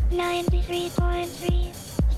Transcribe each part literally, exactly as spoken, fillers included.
ninety-three point three.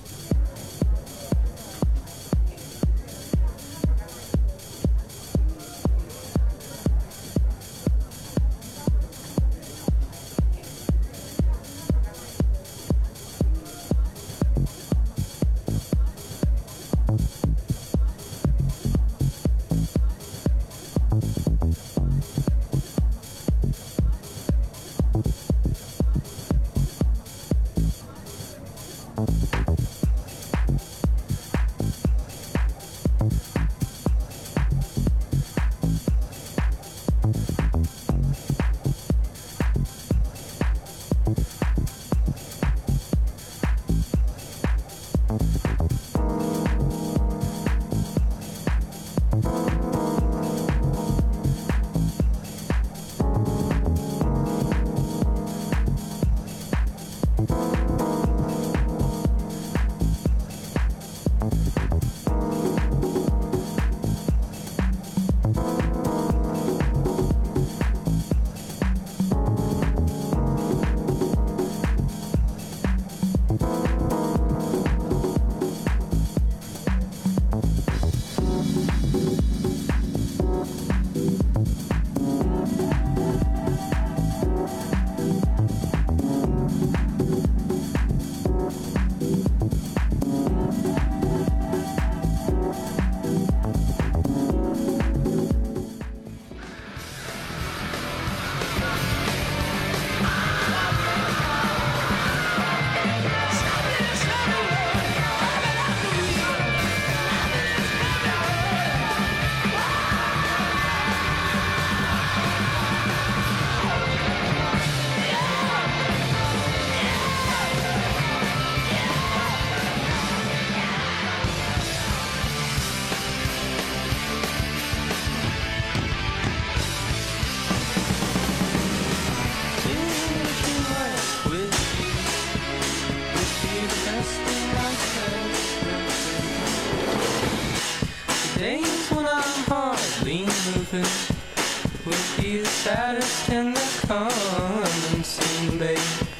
Would be the saddest in the coming soon, babe.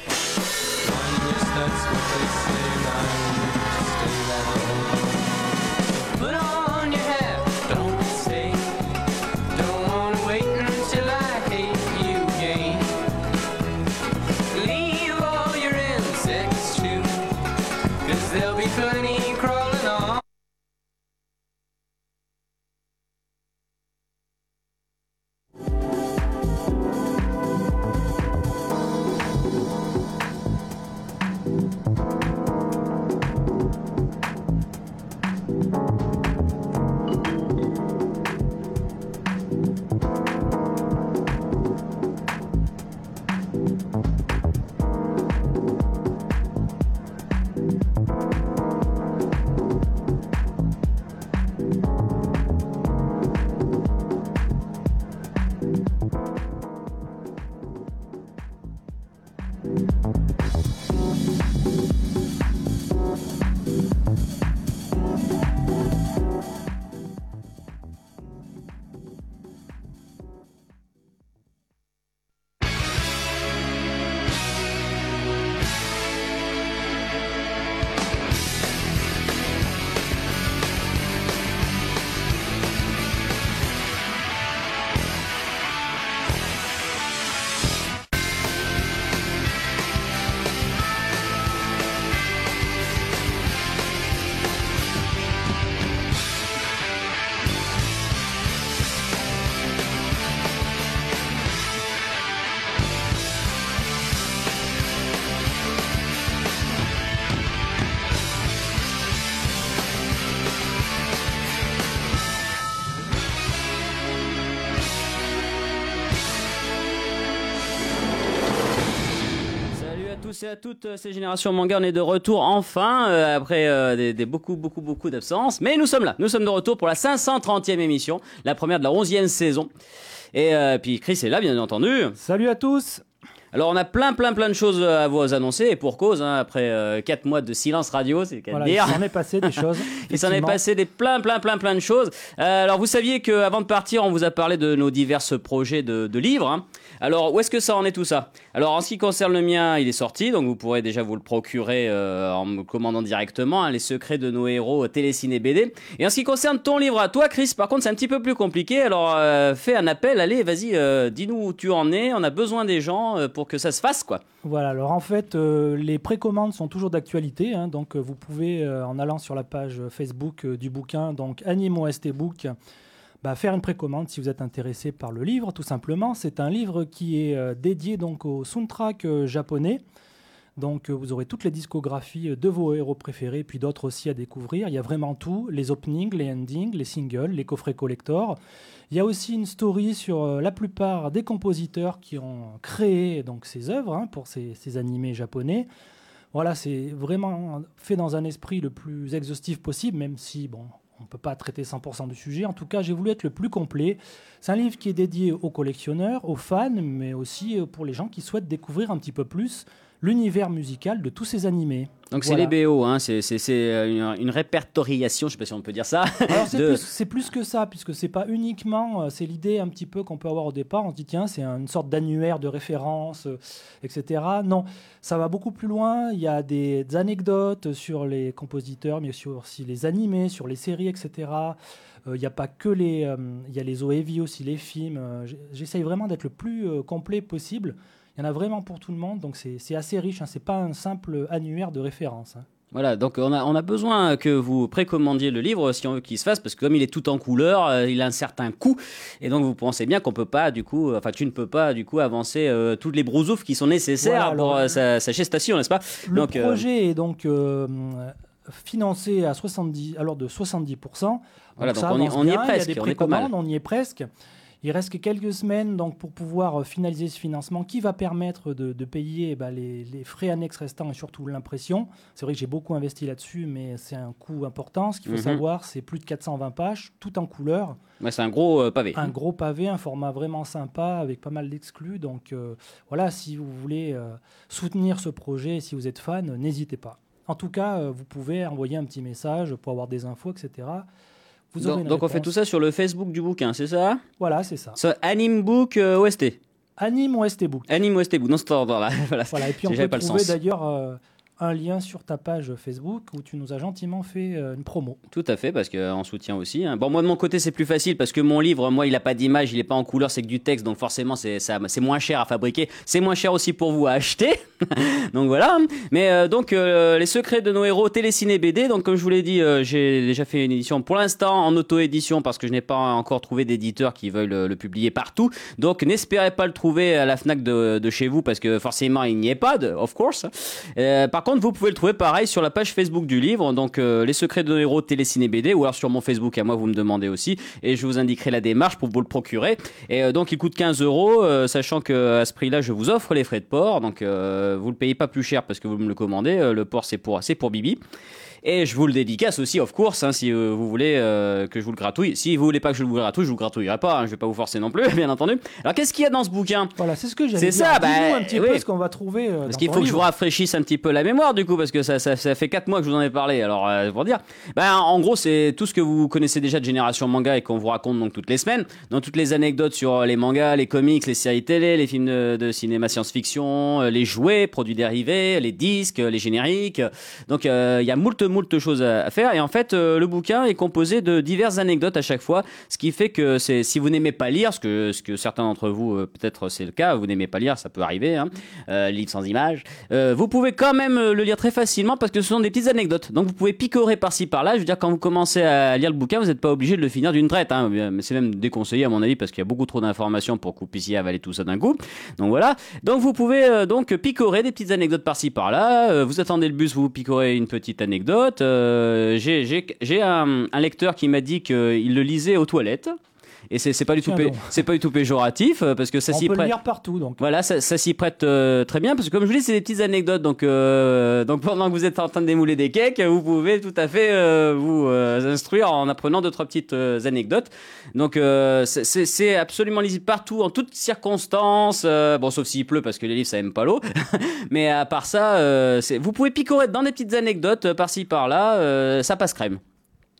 One yes, that's what they say. Nine, stay that old. Put on your hat, don't stay. Don't wanna wait until I hate you again. Leave all your insects too, 'cause there'll be plenty crawling on. Et à toutes ces générations manga, on est de retour enfin euh, après euh, des, des beaucoup beaucoup beaucoup d'absences, mais nous sommes là, nous sommes de retour pour la cinq cent trentième émission, la première de la onzième saison. Et euh, puis Chris est là, bien entendu. Salut à tous. Alors on a plein plein plein de choses à vous annoncer, et pour cause, hein, après euh, quatre mois de silence radio, c'est qu'à voilà, dire. Il s'en est passé des choses. Il s'en est passé des plein plein plein plein de choses. Euh, alors vous saviez qu'avant de partir, on vous a parlé de nos divers projets de, de livres. Hein. Alors, où est-ce que ça en est tout ça? Alors, en ce qui concerne le mien, il est sorti, donc vous pourrez déjà vous le procurer euh, en me commandant directement, hein, Les secrets de nos héros, téléciné B D. Et en ce qui concerne ton livre à toi, Chris, par contre, c'est un petit peu plus compliqué. Alors, euh, fais un appel, allez, vas-y, euh, dis-nous où tu en es. On a besoin des gens euh, pour que ça se fasse, quoi. Voilà, alors en fait, euh, les précommandes sont toujours d'actualité. Hein, donc, euh, vous pouvez, euh, en allant sur la page Facebook euh, du bouquin, donc Anime O S T Book, bah, faire une précommande si vous êtes intéressé par le livre, tout simplement. C'est un livre qui est euh, dédié donc au soundtrack euh, japonais. Donc euh, vous aurez toutes les discographies de vos héros préférés, puis d'autres aussi à découvrir. Il y a vraiment tout, les openings, les endings, les singles, les coffrets collector. Il y a aussi une story sur euh, la plupart des compositeurs qui ont créé donc, ces œuvres hein, pour ces, ces animés japonais. Voilà, c'est vraiment fait dans un esprit le plus exhaustif possible, même si, bon... on ne peut pas traiter cent pour cent du sujet. En tout cas, j'ai voulu être le plus complet. C'est un livre qui est dédié aux collectionneurs, aux fans, mais aussi pour les gens qui souhaitent découvrir un petit peu plus l'univers musical de tous ces animés. Donc Voilà. c'est les B O, hein, c'est, c'est, c'est une, une répertoriation, je ne sais pas si on peut dire ça. Alors c'est, de... plus, c'est plus que ça, puisque c'est pas uniquement, euh, c'est l'idée un petit peu qu'on peut avoir au départ, on se dit tiens, c'est une sorte d'annuaire de référence, euh, et cetera. Non, ça va beaucoup plus loin, il y a des, des anecdotes sur les compositeurs, mais sur aussi les animés, sur les séries, et cetera. Il n'y a pas que les... euh, il y a les O E V aussi, les films. Euh, j'essaye vraiment d'être le plus euh, complet possible. Il y en a vraiment pour tout le monde, donc c'est, c'est assez riche. Hein. Ce n'est pas un simple annuaire de référence. Hein. Voilà, donc on a, on a besoin que vous précommandiez le livre si on veut qu'il se fasse, parce que comme il est tout en couleur, euh, il a un certain coût, et donc vous pensez bien qu'on peut pas, du coup, enfin tu ne peux pas, du coup, avancer euh, toutes les brousoufs qui sont nécessaires Voilà, pour alors, euh, sa, sa gestation, n'est-ce pas? Le donc, projet euh... est donc euh, financé à soixante-dix, alors de soixante-dix pour cent. Donc voilà, donc ça on y, on y est bien. presque, Il y a des on est pas mal. précommandes, on y est presque. Il reste que quelques semaines donc, pour pouvoir finaliser ce financement qui va permettre de, de payer bah, les, les frais annexes restants et surtout l'impression. C'est vrai que j'ai beaucoup investi là-dessus, mais c'est un coût important. Ce qu'il faut Mm-hmm. savoir, c'est plus de quatre cent vingt pages, tout en couleur. Ouais, c'est un gros euh, pavé. Un gros pavé, un format vraiment sympa avec pas mal d'exclus. Donc euh, voilà, si vous voulez euh, soutenir ce projet, si vous êtes fan, n'hésitez pas. En tout cas, euh, vous pouvez envoyer un petit message pour avoir des infos, et cetera. Vous aurez Donc, une donc on réponse. fait tout ça sur le Facebook du bouquin, c'est ça? Voilà, c'est ça. Ça, Anime Book euh, O S T. Anime O S T Book. Anime O S T Book, dans cet ordre-là. voilà. Voilà, et puis on J'avais peut pas le trouver sens. d'ailleurs euh, un lien sur ta page Facebook où tu nous as gentiment fait euh, une promo. Tout à fait, parce qu'on soutient aussi. Hein. Bon, moi de mon côté, c'est plus facile parce que mon livre, moi, il n'a pas d'image, il n'est pas en couleur, c'est que du texte, donc forcément, c'est, ça, c'est moins cher à fabriquer. C'est moins cher aussi pour vous à acheter. donc voilà. Mais euh, donc, euh, Les secrets de nos héros, téléciné B D. Donc, comme je vous l'ai dit, euh, j'ai déjà fait une édition pour l'instant en auto-édition parce que je n'ai pas encore trouvé d'éditeur qui veuille le, le publier partout. Donc, n'espérez pas le trouver à la Fnac de, de chez vous parce que forcément, il n'y est pas, de, of course. Euh, par contre, vous pouvez le trouver pareil sur la page Facebook du livre. Donc, euh, Les secrets de nos héros, téléciné B D, ou alors sur mon Facebook à moi, vous me demandez aussi. Et je vous indiquerai la démarche pour vous le procurer. Et euh, donc, il coûte quinze euros, euh, sachant qu'à ce prix-là, je vous offre les frais de port. Donc, euh, vous le payez pas plus cher parce que vous me le commandez. Euh, le port, c'est pour, c'est pour Bibi. Et je vous le dédicace aussi, of course, hein, si euh, vous voulez euh, que je vous le gratouille. Si vous voulez pas que je vous le gratouille, je vous le gratouillerai pas. Hein, je vais pas vous forcer non plus, bien entendu. Alors, qu'est-ce qu'il y a dans ce bouquin? Voilà, c'est ce que j'allais C'est dire. ça, Dis-nous bah, un petit oui. peu ce qu'on va trouver euh, Parce dans qu'il ton faut que je vous livre. rafraîchisse un petit peu la mémoire, du coup, parce que ça, ça, ça fait quatre mois que je vous en ai parlé. Alors, euh, pour dire, ben, en gros, c'est tout ce que vous connaissez déjà de Génération Manga et qu'on vous raconte donc toutes les semaines. Dans toutes les anecdotes sur les mangas, les comics, les séries télé, les films de, de cinéma science-fiction, les jouets, produits dérivés, les disques, les génériques. Donc, il euh, y a moult, moult choses à, à faire. Et en fait, euh, le bouquin est composé de diverses anecdotes à chaque fois, ce qui fait que c'est, si vous n'aimez pas lire, ce que, ce que certains d'entre vous, euh, peut-être c'est le cas, vous n'aimez pas lire, ça peut arriver, hein, euh, livre sans images, euh, vous pouvez quand même le lire très facilement parce que ce sont des petites anecdotes. Donc vous pouvez picorer par-ci par-là. Je veux dire, quand vous commencez à lire le bouquin, vous n'êtes pas obligé de le finir d'une traite, hein, mais c'est même déconseillé à mon avis parce qu'il y a beaucoup trop d'informations pour que vous puissiez avaler tout ça d'un coup. Donc voilà. Donc vous pouvez euh, donc picorer des petites anecdotes par-ci par-là. Euh, vous attendez le bus, vous picorez une petite anecdote. Euh, j'ai, j'ai, j'ai un un lecteur qui m'a dit qu'il le lisait aux toilettes. Et c'est, c'est pas du tout, Tiens pé- donc. c'est pas du tout péjoratif euh, parce que ça On s'y peut le prête. lire partout, donc. Voilà, ça, ça s'y prête euh, très bien parce que comme je vous dis, c'est des petites anecdotes. Donc, euh, donc pendant que vous êtes en train de démouler des cakes, vous pouvez tout à fait euh, vous euh, instruire en apprenant deux trois petites euh, anecdotes. Donc euh, c'est, c'est, c'est absolument lisible partout, en toutes circonstances. Euh, bon, sauf s'il pleut parce que les livres ça aime pas l'eau. Mais à part ça, euh, c'est, vous pouvez picorer dans des petites anecdotes euh, par-ci par-là. Euh, ça passe crème.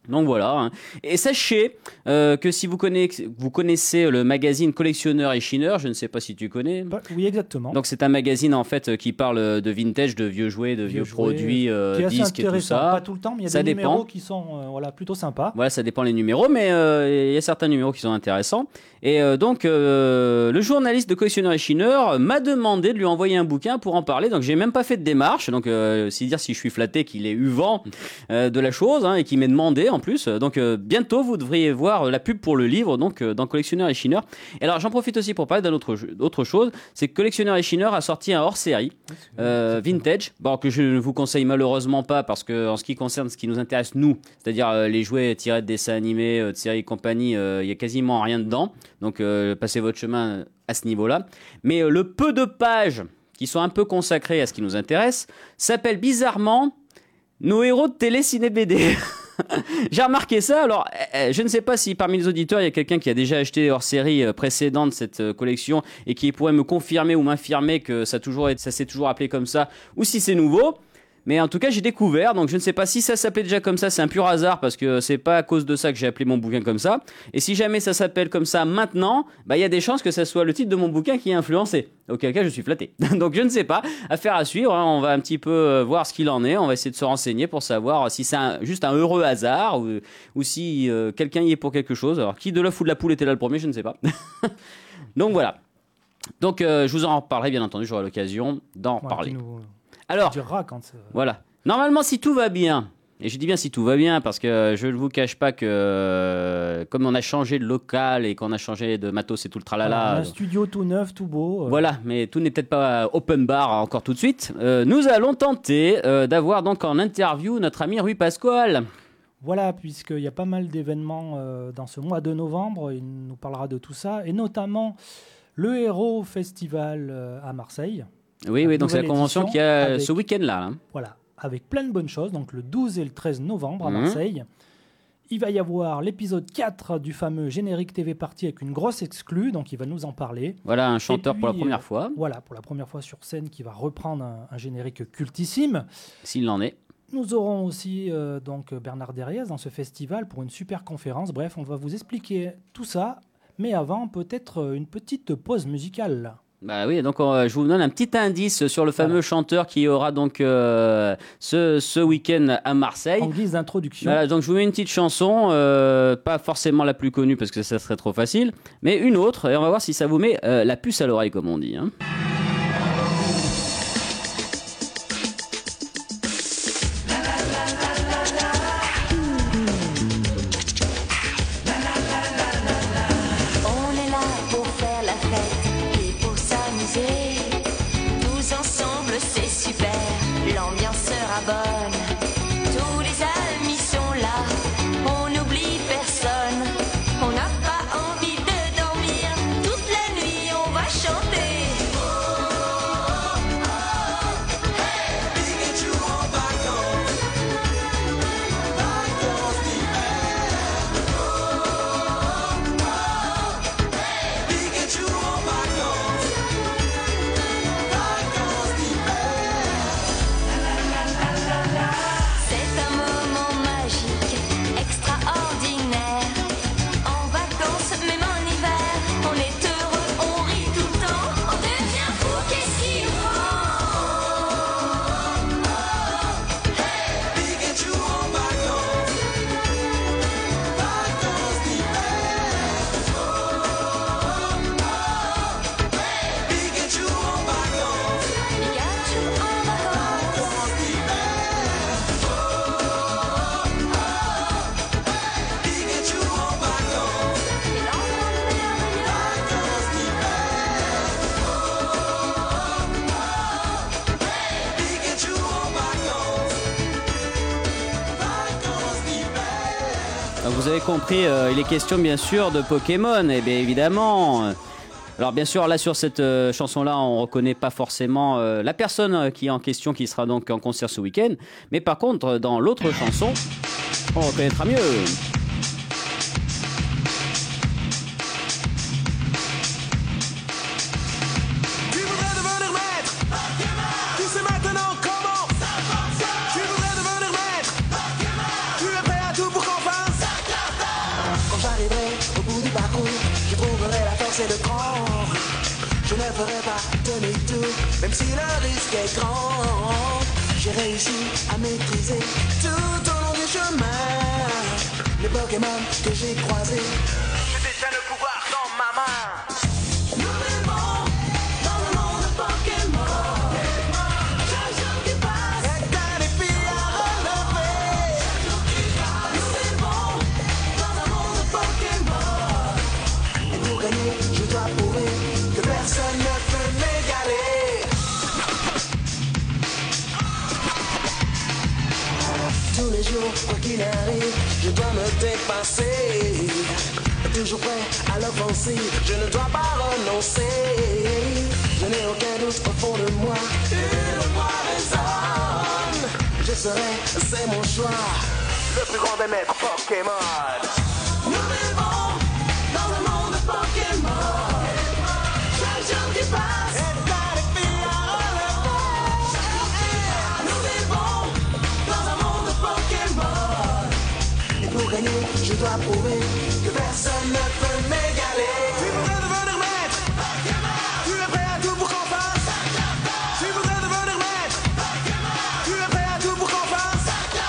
Donc voilà. Hein. Et sachez euh, que si vous connaissez, vous connaissez le magazine Collectionneur et Chineur, je ne sais pas si tu connais. Bah, oui, exactement. Donc c'est un magazine en fait qui parle de vintage, de vieux jouets, de vieux, vieux produits, euh, qui est assez disques et tout ça. Pas tout le temps, mais il y a ça des dépend. numéros qui sont euh, voilà, plutôt sympas. Voilà, ça dépend les numéros, mais euh, il y a certains numéros qui sont intéressants. Et euh, donc, euh, le journaliste de Collectionneur et Chineur m'a demandé de lui envoyer un bouquin pour en parler. Donc, j'ai même pas fait de démarche. Donc, euh, c'est dire si je suis flatté qu'il ait eu vent euh, de la chose hein, et qu'il m'ait demandé en plus. Donc, euh, bientôt, vous devriez voir la pub pour le livre donc euh, dans Collectionneur et Chineur. Et alors, j'en profite aussi pour parler d'une autre, autre chose. C'est que Collectionneur et Chineur a sorti un hors-série euh, vintage. Bon, que je ne vous conseille malheureusement pas parce que en ce qui concerne ce qui nous intéresse nous, c'est-à-dire euh, les jouets tirés de dessins animés, euh, de séries et compagnie, il euh, y a quasiment rien dedans. Donc, euh, passez votre chemin à ce niveau-là. Mais euh, le peu de pages qui sont un peu consacrées à ce qui nous intéresse s'appelle bizarrement Nos héros de télé, ciné, B D. J'ai remarqué ça. Alors, euh, je ne sais pas si parmi les auditeurs, il y a quelqu'un qui a déjà acheté hors série euh, précédente cette euh, collection et qui pourrait me confirmer ou m'infirmer que ça, toujours, ça s'est toujours appelé comme ça ou si c'est nouveau. Mais en tout cas, j'ai découvert, donc je ne sais pas si ça s'appelait déjà comme ça, c'est un pur hasard parce que c'est pas à cause de ça que j'ai appelé mon bouquin comme ça. Et si jamais ça s'appelle comme ça maintenant, bah il y a des chances que ça soit le titre de mon bouquin qui est influencé. Auquel cas, je suis flatté. Donc je ne sais pas, affaire à suivre, hein. On va un petit peu voir ce qu'il en est, on va essayer de se renseigner pour savoir si c'est un, juste un heureux hasard ou, ou si euh, quelqu'un y est pour quelque chose. Alors qui de l'œuf ou de la poule était là le premier, je ne sais pas. Donc voilà. Donc euh, je vous en reparlerai bien entendu, j'aurai l'occasion d'en Ouais, parler. Nous... Alors, quand ça... voilà. Normalement, si tout va bien, et je dis bien si tout va bien, parce que je ne vous cache pas que euh, comme on a changé de local et qu'on a changé de matos et tout le tralala... Voilà, on a un euh, studio tout neuf, tout beau. Euh... Voilà, mais tout n'est peut-être pas open bar encore tout de suite. Euh, nous allons tenter euh, d'avoir donc en interview notre ami Rui Pasquale. Voilà, puisqu'il y a pas mal d'événements euh, dans ce mois de novembre, il nous parlera de tout ça, et notamment le Héros Festival euh, à Marseille. Oui, oui, donc c'est la convention qu'il y a avec, ce week-end-là. Hein. Voilà, avec plein de bonnes choses, donc le douze et le treize novembre à Mmh. Marseille. Il va y avoir l'épisode quatre du fameux générique T V Party avec une grosse exclue, donc il va nous en parler. Voilà, un chanteur puis, pour la première euh, fois. Voilà, pour la première fois sur scène, qui va reprendre un, un générique cultissime. S'il en est. Nous aurons aussi euh, donc Bernard Derriès dans ce festival pour une super conférence. Bref, on va vous expliquer tout ça, mais avant, peut-être une petite pause musicale. Bah oui, donc euh, je vous donne un petit indice sur le fameux voilà. chanteur qui aura donc euh, ce, ce week-end à Marseille. En guise d'introduction. Voilà, donc je vous mets une petite chanson, euh, pas forcément la plus connue parce que ça serait trop facile, mais une autre, et on va voir si ça vous met euh, la puce à l'oreille, comme on dit. Hein. Vous avez compris, euh, il est question bien sûr de Pokémon, et bien évidemment. Alors bien sûr, là sur cette euh, chanson-là, on ne reconnaît pas forcément euh, la personne qui est en question, qui sera donc en concert ce week-end. Mais par contre, dans l'autre chanson, on reconnaîtra mieux. Tu voudrais devenir maître. Tu es prêt à tout pour qu'enfin est grande. J'ai réussi à maîtriser tout au long du chemin les Pokémon que j'ai croisés. Je détiens le pouvoir dans ma main. Nous vivons dans le monde de Pokémon. Chaque jour qui passe est un défi à relever. Nous vivons dans un monde de Pokémon. Et pour gagner, je dois prouver que personne ne peut m'égaler. Tous les jours, quoi qu'il arrive, je dois me dépasser. Toujours prêt à l'offensive, je ne dois pas renoncer. Je n'ai aucun doute au fond de moi, une voix résonne. Je serai, c'est mon choix, le plus grand des maîtres Pokémon. Nous vivons dans un monde de Pokémon. Chaque jour qui passe est un défi à relever. Nous vivons dans un monde de Pokémon. Et pour gagner, je dois prouver que personne ne peut m'égaler. Tu voudrais devenir maître Pokémon. Tu es prêt à tout pour qu'on fasse Tu voudrais devenir maître Pokémon. Tu es prêt à tout pour qu'on fasse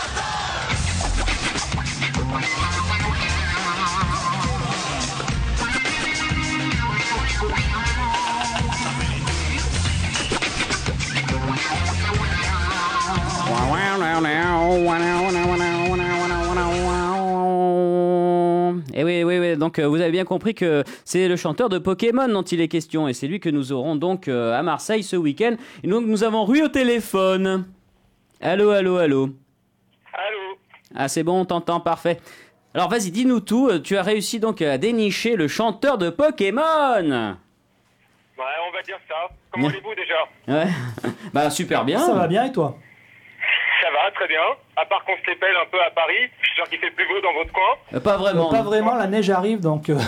Et oui, oui, oui. Donc, euh, vous avez bien compris que c'est le chanteur de Pokémon dont il est question. Et c'est lui que nous aurons donc euh, à Marseille ce week-end. Et donc, nous avons Rui au téléphone. Allô, allô, allô. Allô. Ah, c'est bon, on t'entend, parfait. Alors, vas-y, dis-nous tout. Euh, Tu as réussi donc à dénicher le chanteur de Pokémon. Ouais, on va dire ça. Comment allez-vous déjà? Ouais. Bah, super bien. Ça va bien et toi? Ça va, très bien. À part qu'on se l'épelle un peu à Paris, je suis sûr qu'il fait plus beau dans votre coin. Euh, pas vraiment. Pas vraiment, la neige arrive donc. euh,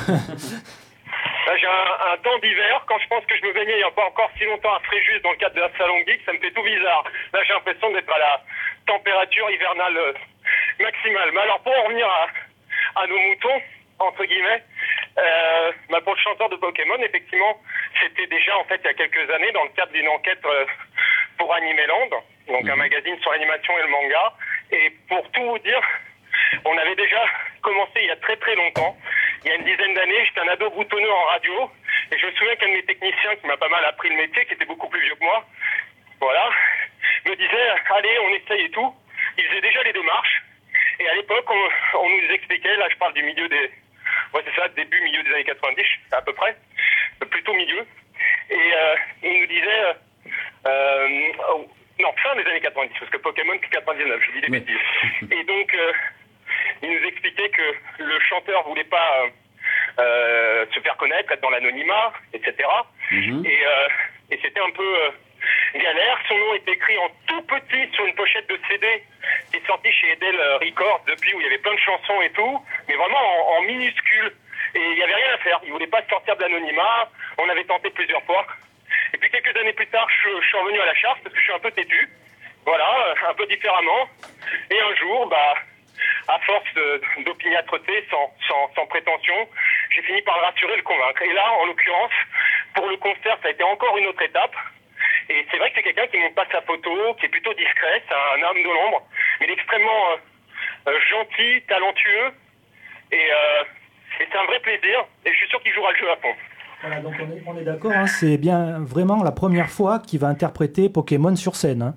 Là, j'ai un, un temps d'hiver. Quand je pense que je me baignais il n'y a pas encore si longtemps à Fréjus dans le cadre de la Salon Geek, ça me fait tout bizarre. Là, j'ai l'impression d'être à la température hivernale euh, maximale. Mais alors, pour en revenir à, à nos moutons, entre guillemets, euh, bah, pour le chanteur de Pokémon, effectivement, c'était déjà, en fait, il y a quelques années, dans le cadre d'une enquête euh, pour Animeland, donc un magazine sur l'animation et le manga. Et pour tout vous dire, on avait déjà commencé il y a très très longtemps. Il y a une dizaine d'années, j'étais un ado boutonneux en radio. Et je me souviens qu'un de mes techniciens qui m'a pas mal appris le métier, qui était beaucoup plus vieux que moi, voilà, me disait, allez, on essaye et tout. Il faisait déjà les démarches. Et à l'époque, on, on nous expliquait, là je parle du milieu des... Ouais, c'est ça, début, milieu des années quatre-vingt-dix, à peu près. Plutôt milieu. Et euh, il nous disait... Euh, euh, oh, non, fin des années quatre-vingt-dix, parce que Pokémon, c'est quatre-vingt-dix-neuf, je dis des bêtises. Et donc, euh, il nous expliquait que le chanteur voulait pas euh, euh, se faire connaître, être dans l'anonymat, et cetera. Mm-hmm. Et, euh, et c'était un peu euh, galère. Son nom est écrit en tout petit sur une pochette de C D qui est sorti chez Edel Records depuis, où il y avait plein de chansons et tout, mais vraiment en, en minuscule. Et il n'y avait rien à faire. Il voulait pas sortir de l'anonymat. On avait tenté plusieurs fois. Et puis quelques années plus tard, je, je suis revenu à la charge parce que je suis un peu têtu. Voilà, un peu différemment. Et un jour, bah, à force de, d'opiniâtreté, sans, sans, sans prétention, j'ai fini par le rassurer, le convaincre. Et là, en l'occurrence, pour le concert, ça a été encore une autre étape. Et c'est vrai que c'est quelqu'un qui ne montre pas sa photo, qui est plutôt discret, c'est un homme de l'ombre, mais il est extrêmement euh, euh, gentil, talentueux. Et, euh, et c'est un vrai plaisir. Et je suis sûr qu'il jouera le jeu à fond. Voilà, donc on est, on est d'accord, hein, c'est bien vraiment la première fois qu'il va interpréter Pokémon sur scène. Hein.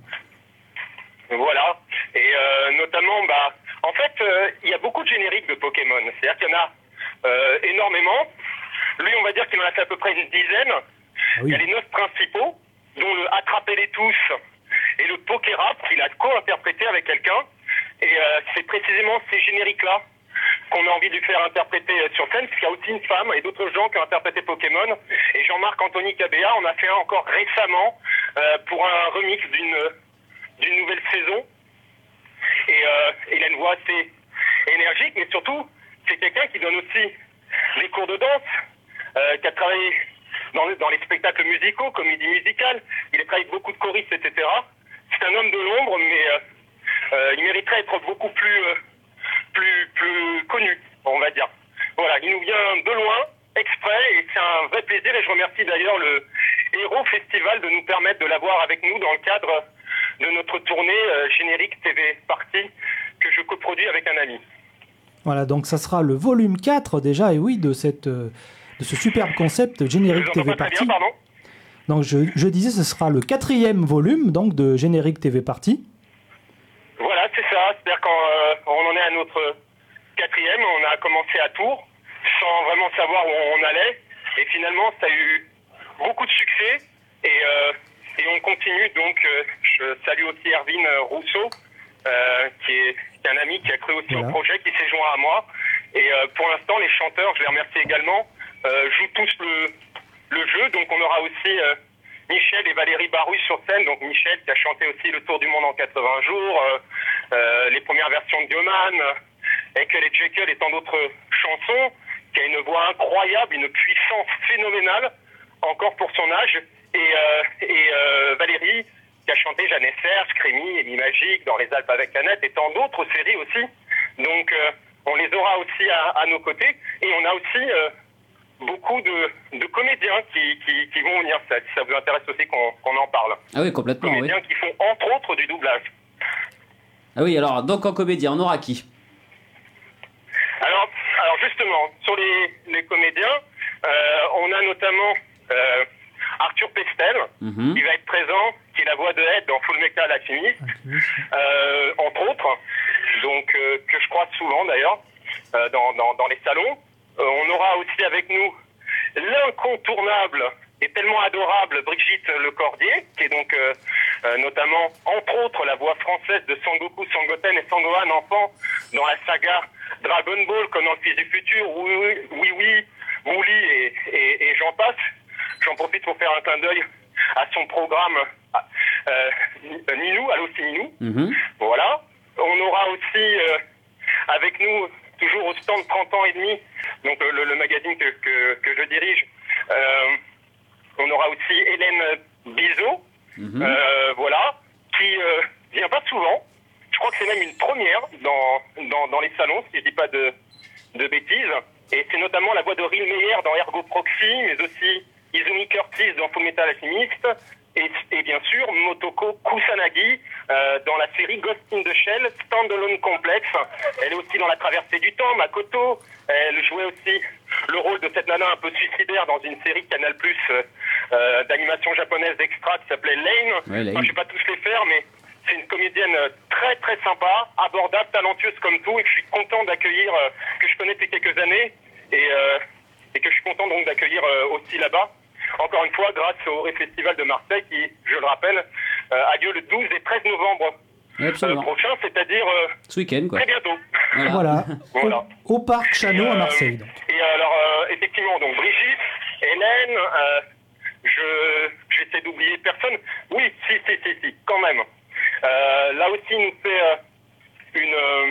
Voilà. Et euh, notamment, bah, en fait, euh, il y a beaucoup de génériques de Pokémon. C'est-à-dire qu'il y en a euh, énormément. Lui, on va dire qu'il en a fait à peu près une dizaine. Ah oui. Il y a les neuf principaux, dont le Attrapez-les tous et le Pokérap, qu'il a co-interprété avec quelqu'un. Et euh, c'est précisément ces génériques-là qu'on a envie de lui faire interpréter sur scène, parce qu'il y a aussi une femme et d'autres gens qui ont interprété Pokémon. Et Jean-Marc Anthony Cabéa, on a fait un encore récemment euh, pour un remix d'une d'une nouvelle saison. Et euh, il a une voix assez énergique, mais surtout, c'est quelqu'un qui donne aussi des cours de danse, euh, qui a travaillé dans, le, dans les spectacles musicaux, comédie musicale. Il a travaillé avec beaucoup de choristes, et cetera. C'est un homme de l'ombre, mais euh, euh, il mériterait d'être beaucoup plus... Euh, Plus, plus connu, on va dire. Voilà, il nous vient de loin, exprès, et c'est un vrai plaisir, et je remercie d'ailleurs le Héros Festival de nous permettre de l'avoir avec nous dans le cadre de notre tournée euh, Générique T V Party que je coproduis avec un ami. Voilà, donc ça sera le volume quatre déjà, et oui, de, cette, euh, de ce superbe concept Générique Je vous T V entends pas Party. très bien, pardon. Donc je, je disais, ce sera le quatrième volume donc, de Générique T V Party. Voilà, c'est ça. C'est-à-dire qu'on euh, on en est à notre quatrième. On a commencé à Tours sans vraiment savoir où on allait. Et finalement, ça a eu beaucoup de succès. Et, euh, et on continue. Donc, euh, je salue aussi Erwin Rousseau, euh, qui, est, qui est un ami qui a cru aussi Voilà. au projet, qui s'est joint à moi. Et euh, pour l'instant, les chanteurs, je les remercie également, euh, jouent tous le, le jeu. Donc, on aura aussi... Euh, Michel et Valérie Barouille sur scène, donc Michel qui a chanté aussi Le Tour du Monde en quatre-vingts jours, euh, euh, les premières versions de Bioman, euh, Ekel et Jekyll et tant d'autres chansons, qui a une voix incroyable, une puissance phénoménale, encore pour son âge, et, euh, et euh, Valérie qui a chanté Jeanne Serge, Crémy, Amy Magique, Dans les Alpes avec Annette, et tant d'autres séries aussi. Donc euh, on les aura aussi à, à nos côtés, et on a aussi... Euh, beaucoup de, de comédiens qui, qui, qui vont venir, ça, si ça vous intéresse aussi qu'on, qu'on en parle. Ah oui, complètement, oui. Comédiens qui font entre autres du doublage. Ah oui, alors, donc en comédien, on aura qui? Alors, alors justement, sur les, les comédiens, euh, on a notamment euh, Arthur Pestel, Mhm. qui va être présent, qui est la voix de Ed dans Full Metal Alchemist, euh, entre autres, donc euh, que je croise souvent d'ailleurs, euh, dans, dans, dans les salons. Euh, on aura aussi avec nous l'incontournable et tellement adorable Brigitte Lecordier, qui est donc euh, euh, notamment, entre autres, la voix française de Sangoku, Sangoten et Sangohan enfant dans la saga Dragon Ball, comme dans Le Fils du Futur, Oui Oui, oui, oui Wooly et, et, et j'en passe. J'en profite pour faire un clin d'œil à son programme euh, Ninou, Allô c'est Ninou. Mhm. Voilà. On aura aussi euh, avec nous, toujours au stand trente ans et demi, donc le, le magazine que, que, que je dirige, euh, on aura aussi Hélène Bizot, Mhm. euh, voilà, qui euh, vient pas souvent. Je crois que c'est même une première dans, dans, dans les salons, si je dis pas de, de bêtises. Et c'est notamment la voix de Ril Meyer dans Ergo Proxy, mais aussi Izumi Curtis dans Full Metal Alchemist, et, et bien sûr Motoko Kusanagi euh, dans la série Ghost in the Shell, Standalone Complex. Elle est aussi dans La Traversée du Temps, Makoto. Elle jouait aussi le rôle de cette nana un peu suicidaire dans une série Canal Plus euh, d'animation japonaise extra qui s'appelait Lane. Ouais, Lane. Enfin, je vais pas tous les faire, mais c'est une comédienne très très sympa, abordable, talentueuse comme tout, et que je suis content d'accueillir, euh, que je connais depuis quelques années, et, euh, et que je suis content donc d'accueillir euh, aussi là-bas. Encore une fois, grâce au Ré Festival de Marseille, qui, je le rappelle, euh, a lieu le douze et treize novembre Oui, euh, absolument. prochain, c'est-à-dire euh, Ce week-end, quoi. très bientôt. Voilà. Voilà, Voilà. Au, au parc Chano Et, à euh, Marseille. Donc. Et alors, euh, effectivement, donc Brigitte, Hélène, euh, je j'essaie d'oublier personne. Oui, si, si, si, si, quand même. Euh, là aussi, il nous fait euh, une,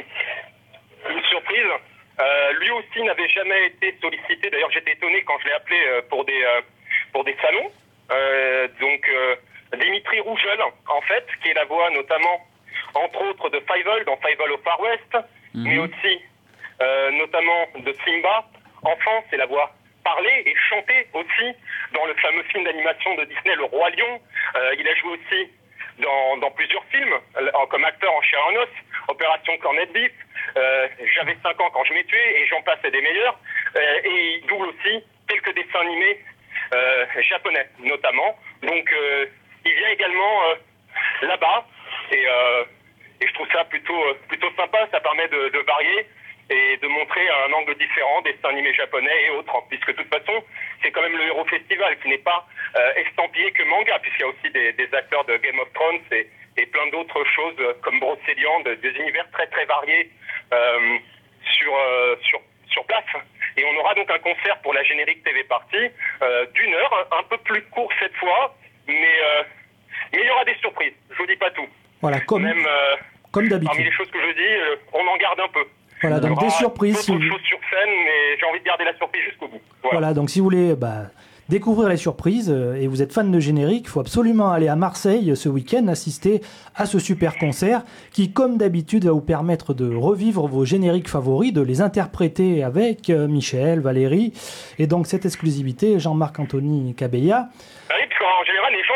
euh, une surprise. Euh, lui aussi n'avait jamais été sollicité. D'ailleurs, j'étais étonné quand je l'ai appelé euh, pour des euh, pour des salons. Euh, donc, euh, Dimitri Rougeul, en fait, qui est la voix notamment, entre autres, de Fievel dans Fievel au Far West, Mhm. mais aussi euh, notamment de Simba. Enfant, c'est la voix parlée et chantée aussi dans le fameux film d'animation de Disney, Le Roi Lion. Euh, il a joué aussi dans, dans plusieurs films, euh, comme acteur en chair et en os, Opération Cornet Beef, euh, J'avais cinq ans quand je m'ai tué, et j'en passe et des meilleurs. Euh, et il double aussi quelques dessins animés euh, japonais, notamment. Donc, euh, il vient également euh, là-bas, et, euh, et je trouve ça plutôt, euh, plutôt sympa. Ça permet de, de varier et de montrer un angle différent des dessins animés japonais et autres, puisque de toute façon, c'est quand même le Héros Festival qui n'est pas euh, estampillé que manga, puisqu'il y a aussi des, des acteurs de Game of Thrones et, et plein d'autres choses euh, comme Brocéliande, des univers très très variés euh, sur, euh, sur, sur place. Et on aura donc un concert pour la générique T V Party euh, d'une heure, un, un peu plus court cette fois, mais, euh, mais il y aura des surprises, je vous dis pas tout. Voilà, comme, Même euh, comme parmi d'habitude. les choses que je dis, euh, on en garde un peu. Voilà, Il y donc aura des surprises. si d'autres vous- choses sur scène, mais j'ai envie de garder la surprise jusqu'au bout. Voilà. Voilà, donc si vous voulez bah, découvrir les surprises euh, et vous êtes fan de générique, il faut absolument aller à Marseille ce week-end, assister à ce super concert qui, comme d'habitude, va vous permettre de revivre vos génériques favoris, de les interpréter avec euh, Michel, Valérie. Et donc cette exclusivité, Jean-Marc Anthony Cabella. Ah oui, parce qu'en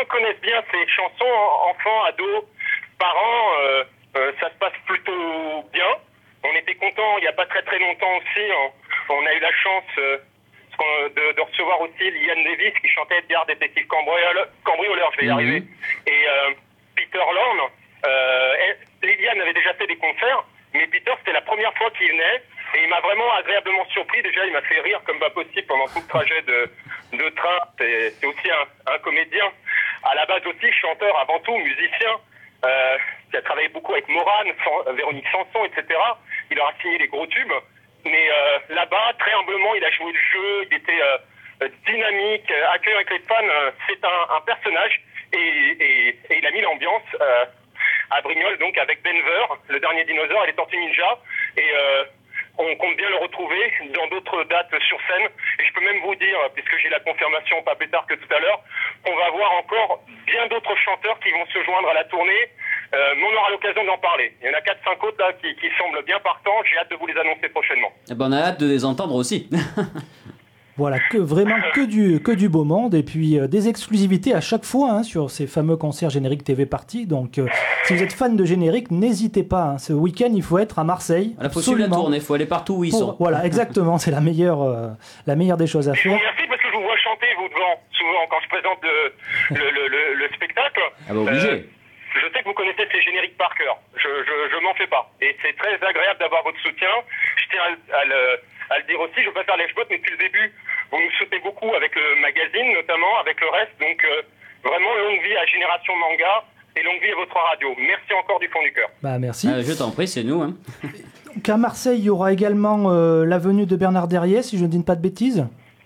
gens connaissent bien ces chansons, enfants, ados, parents, euh, euh, ça se passe plutôt bien. On était contents il n'y a pas très très longtemps aussi, on, on a eu la chance euh, de, de recevoir aussi Liliane Davis qui chantait Edgar Détective Cambrioleur, cambrioleur, je vais y Mhm. arriver, et euh, Peter Lorne. Euh, elle- Liliane avait déjà fait des concerts, mais Peter c'était la première fois qu'il venait, et il m'a vraiment agréablement surpris. Déjà il m'a fait rire comme pas possible pendant tout le trajet de, de train. C'est, c'est aussi un, un comédien, à la base aussi chanteur avant tout, musicien, euh, qui a travaillé beaucoup avec Morane, San- Véronique Sanson, et cetera. Il aura signé les gros tubes. Mais euh, là-bas, très humblement, il a joué le jeu, il était euh, dynamique, euh, accueillant avec les fans. Euh, c'est un, un personnage, et, et, et il a mis l'ambiance euh, à Brignoles, donc avec Denver, le dernier dinosaure, et les Tortues Ninja. Et euh, on compte bien le retrouver dans d'autres dates sur scène. Et je peux même vous dire, puisque j'ai la confirmation pas plus tard que tout à l'heure, qu'on va avoir encore bien d'autres chanteurs qui vont se joindre à la tournée. Euh, mais on aura l'occasion d'en parler. Il y en a quatre cinq autres là qui, qui semblent bien partants. J'ai hâte de vous les annoncer prochainement. Eh ben, on a hâte de les entendre aussi. Voilà, que, vraiment que du, que du beau monde et puis euh, des exclusivités à chaque fois hein, sur ces fameux concerts génériques T V Party. Donc, euh, si vous êtes fan de générique, n'hésitez pas. Hein. Ce week-end, il faut être à Marseille. Il faut suivre la tournée, il faut aller partout où ils Pour- sont. Voilà, exactement. C'est la meilleure, euh, la meilleure des choses à Je vous faire. remercie parce que je vous vois chanter, vous, devant, souvent, quand je présente le, le, le, le, le spectacle. Ah bah obligé. Euh, je sais que vous connaissez ces génériques par cœur. Je, je, je m'en fais pas. Et c'est très agréable d'avoir votre soutien. Je tiens à, à, le, à le dire aussi. Je ne veux pas faire les chebottes, mais depuis le début, vous nous soutenez beaucoup avec le magazine, notamment, avec le reste. Donc, euh, vraiment, longue vie à Génération Manga et longue vie à votre radio. Merci encore du fond du cœur. Bah, merci. Ah, je t'en prie, c'est nous. Hein. Donc, à Marseille, il y aura également euh, la venue de Bernard Derriès, si je ne dis pas de bêtises.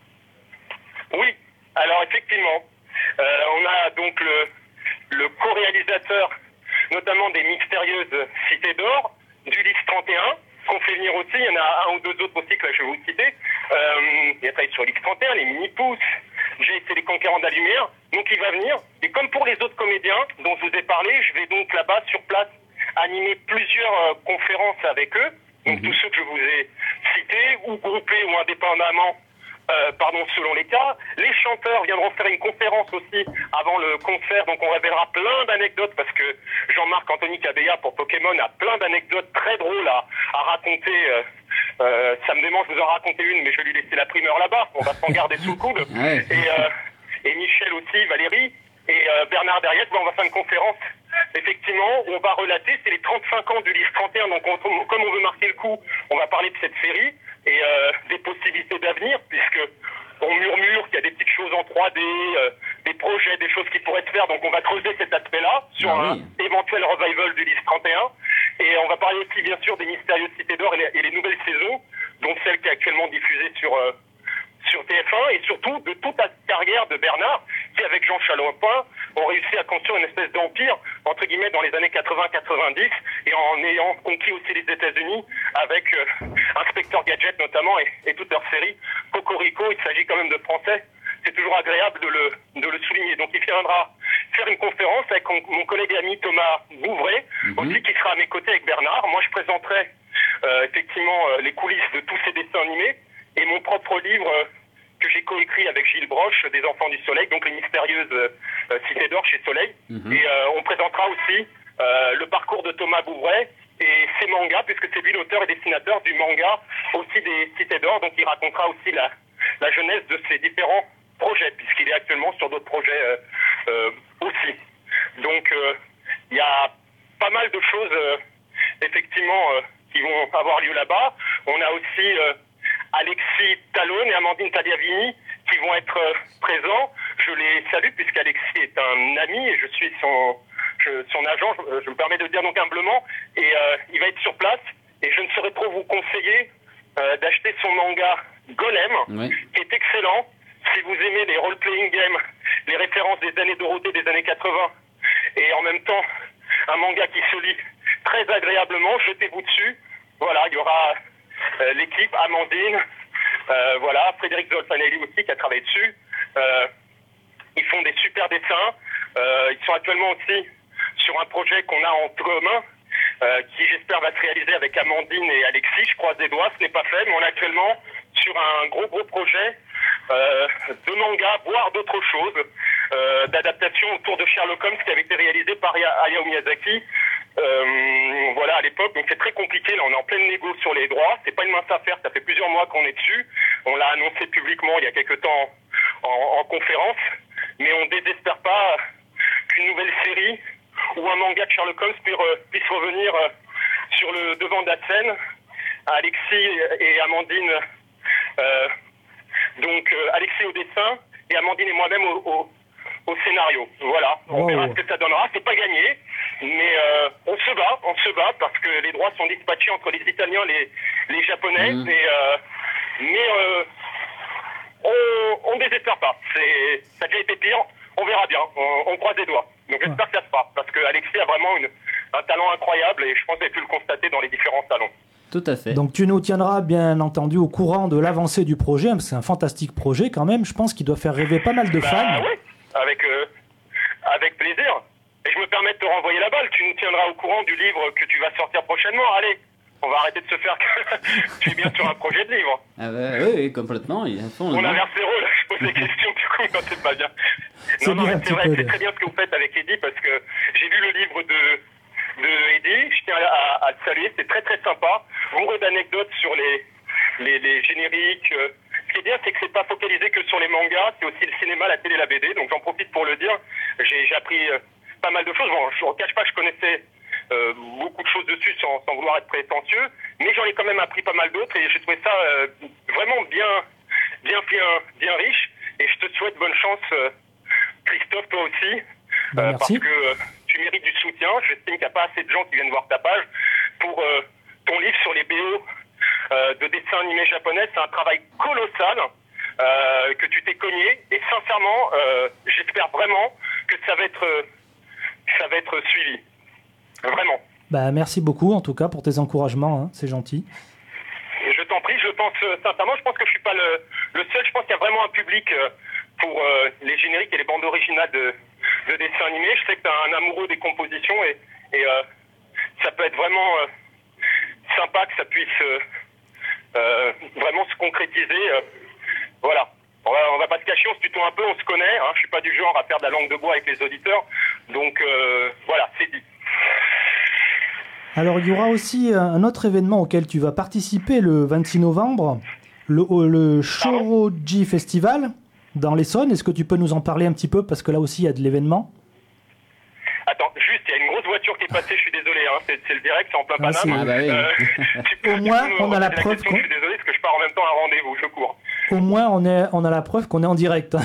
Oui, alors effectivement, euh, on a donc le, le co-réalisateur, notamment des Mystérieuses Cités d'Or, d'Ulysse trente et un, qu'on fait venir aussi. Il y en a un ou deux autres aussi que là, je vais vous citer. Euh, il a travaillé sur Ulysse trente et un, les Mini-Pousses, Jay et les Conquérants de la Lumière. Donc il va venir. Et comme pour les autres comédiens dont je vous ai parlé, je vais donc là-bas, sur place, animer plusieurs euh, conférences avec eux. Donc tous ceux que je vous ai cités, ou groupés ou indépendamment, euh, pardon, selon les cas. Les chanteurs viendront faire une conférence aussi avant le concert, donc on révélera plein d'anecdotes parce que Jean-Marc Anthony Cabella pour Pokémon a plein d'anecdotes très drôles à, à raconter. Euh, euh, ça me démange de vous en raconter une, mais je vais lui laisser la primeur là-bas. On va s'en garder sous le coude. Ouais. Et, euh, et Michel aussi, Valérie et euh, Bernard Derriès, ben, on va faire une conférence. Effectivement, on va relater, c'est les trente-cinq ans du livre trente et un, donc on, comme on veut marquer le coup, on va parler de cette série et euh, des possibilités d'avenir, puisque on murmure qu'il y a des petites choses en trois D, euh, des projets, des choses qui pourraient se faire, donc on va creuser cet aspect-là sur Ah un oui. éventuel revival du livre trente et un, et on va parler aussi bien sûr des Mystérieuses Cités d'Or et les, et les nouvelles saisons, dont celle qui est actuellement diffusée sur... Euh, sur T F un, et surtout de toute la carrière de Bernard, qui avec Jean Chalopin ont réussi à construire une espèce d'empire, entre guillemets, dans les années quatre-vingts quatre-vingt-dix, et en ayant conquis aussi les États-Unis avec euh, Inspecteur Gadget notamment, et, et toute leur série. Cocorico, il s'agit quand même de français, c'est toujours agréable de le, de le souligner. Donc il viendra faire une conférence avec mon, mon collègue et ami Thomas Bouvray, Mhm. aussi qui sera à mes côtés avec Bernard. Moi je présenterai euh, effectivement euh, les coulisses de tous ces dessins animés, et mon propre livre euh, que j'ai coécrit avec Gilles Broche, des Enfants du Soleil, donc les Mystérieuses euh, Cités d'Or chez Soleil. Mhm. Et euh, on présentera aussi euh, le parcours de Thomas Bouvray et ses mangas, puisque c'est lui l'auteur et dessinateur du manga aussi des Cités d'Or, donc il racontera aussi la, la jeunesse de ses différents projets, puisqu'il est actuellement sur d'autres projets euh, euh, aussi. Donc euh, il y a pas mal de choses euh, effectivement euh, qui vont avoir lieu là-bas. On a aussi... Euh, Alexis Talon et Amandine Tagliavini qui vont être euh, présents. Je les salue puisqu'Alexis est un ami et je suis son, je, son agent, je, je me permets de le dire donc humblement, et euh, il va être sur place et je ne saurais trop vous conseiller euh, d'acheter son manga Golem, Ouais. qui est excellent. Si vous aimez les role-playing games, les références des années Dorothée des années quatre-vingts, et en même temps un manga qui se lit très agréablement, jetez-vous dessus. Voilà, il y aura euh, l'équipe, Amandine, euh, voilà, Frédéric Zolfanelli aussi qui a travaillé dessus. Euh, ils font des super dessins. Euh, ils sont actuellement aussi sur un projet qu'on a en commun, euh, qui j'espère va se réaliser avec Amandine et Alexis. Je croise des doigts, ce n'est pas fait, mais on est actuellement sur un gros gros projet euh, de manga, voire d'autres choses, euh, d'adaptation autour de Sherlock Holmes qui avait été réalisé par Hayao Miyazaki. Euh, voilà, à l'époque, donc c'est très compliqué. Là, on est en pleine négo sur les droits. C'est pas une mince affaire. Ça fait plusieurs mois qu'on est dessus. On l'a annoncé publiquement il y a quelque temps en, en conférence, mais on désespère pas qu'une nouvelle série ou un manga de Sherlock Holmes puisse, puisse revenir sur le devant de la scène. Alexis et Amandine, euh, donc euh, Alexis au dessin et Amandine et moi-même au, au, au scénario. Voilà, on Oh. verra ce que ça donnera. C'est pas gagné, mais euh, on se bat, on se bat parce que les droits sont dispatchés entre les Italiens, les les Japonais, Mmh. et, euh, mais euh, on, on désespère pas. C'est, ça a déjà été pire. On verra bien. On, on croise les doigts. Donc j'espère que ça se fera parce que Alexis a vraiment une, un talent incroyable et je pense que vous avez pu le constater dans les différents salons. Tout à fait. Donc tu nous tiendras bien entendu au courant de l'avancée du projet, parce que c'est un fantastique projet quand même, je pense qu'il doit faire rêver pas mal de Bah fans. oui, avec, euh, avec plaisir. Et je me permets de te renvoyer la balle. Tu nous tiendras au courant du livre que tu vas sortir prochainement. Allez, on va arrêter de se faire que tu es bien sur un projet de livre. Ah bah, oui, oui, complètement. Il fond, On inverse les rôles. Je pose des questions, du coup, non, c'est pas bien. C'est Non, non, bien mais un c'est petit vrai, peu c'est de- très bien ce que vous faites avec Eddie parce que j'ai lu le livre de, de Eddie. Je tiens à, à le saluer. C'est très très sympa. Bourré d'anecdotes sur les, les, les génériques. Euh, Ce qui est bien, c'est que c'est pas focalisé que sur les mangas. C'est aussi le cinéma, la télé, la B D. Donc j'en profite pour le dire. J'ai, j'ai appris euh, pas mal de choses. Bon, je ne cache pas, je connaissais euh, beaucoup de choses dessus sans, sans vouloir être prétentieux. Mais j'en ai quand même appris pas mal d'autres et j'ai trouvé ça euh, vraiment bien, bien, bien, bien riche. Et je te souhaite bonne chance, euh, Christophe, toi aussi, Bah, euh, merci. parce que euh, tu mérites du soutien. J'estime qu'il n'y a pas assez de gens qui viennent voir ta page pour euh, ton livre sur les B O euh, de dessins animés japonais. C'est un travail colossal euh, que tu t'es cogné. Et sincèrement, euh, j'espère vraiment que ça va être, euh, ça va être suivi. Vraiment. Bah, merci beaucoup en tout cas pour tes encouragements, hein, c'est gentil. Je t'en prie, je pense euh, sincèrement, je pense que je suis pas le, le seul. Je pense qu'il y a vraiment un public euh, pour euh, les génériques et les bandes originales de, de dessins animés. Je sais que tu es un amoureux des compositions et, et euh, ça peut être vraiment euh, sympa que ça puisse euh, euh, vraiment se concrétiser. euh. Voilà. On va, on va pas se cacher, on se tutoie un peu, on se connaît. Hein. Je suis pas du genre à faire de la langue de bois avec les auditeurs. Donc euh, voilà, c'est dit. Alors il y aura aussi un autre événement auquel tu vas participer le vingt-six novembre, le, le Shoroji Festival dans l'Essonne. Est-ce que tu peux nous en parler un petit peu parce que là aussi il y a de l'événement? Attends, juste, il y a une grosse voiture qui est passée, je suis désolé, hein, c'est, c'est le direct, c'est en plein Ah, c'est- Paname. Ah bah oui. tu peux- Au tu moins, peux me on a la reposer preuve question, qu'on- Je suis désolé, parce que je pars en même temps à un rendez-vous, je cours. Au moins on, est, on a la preuve qu'on est en direct.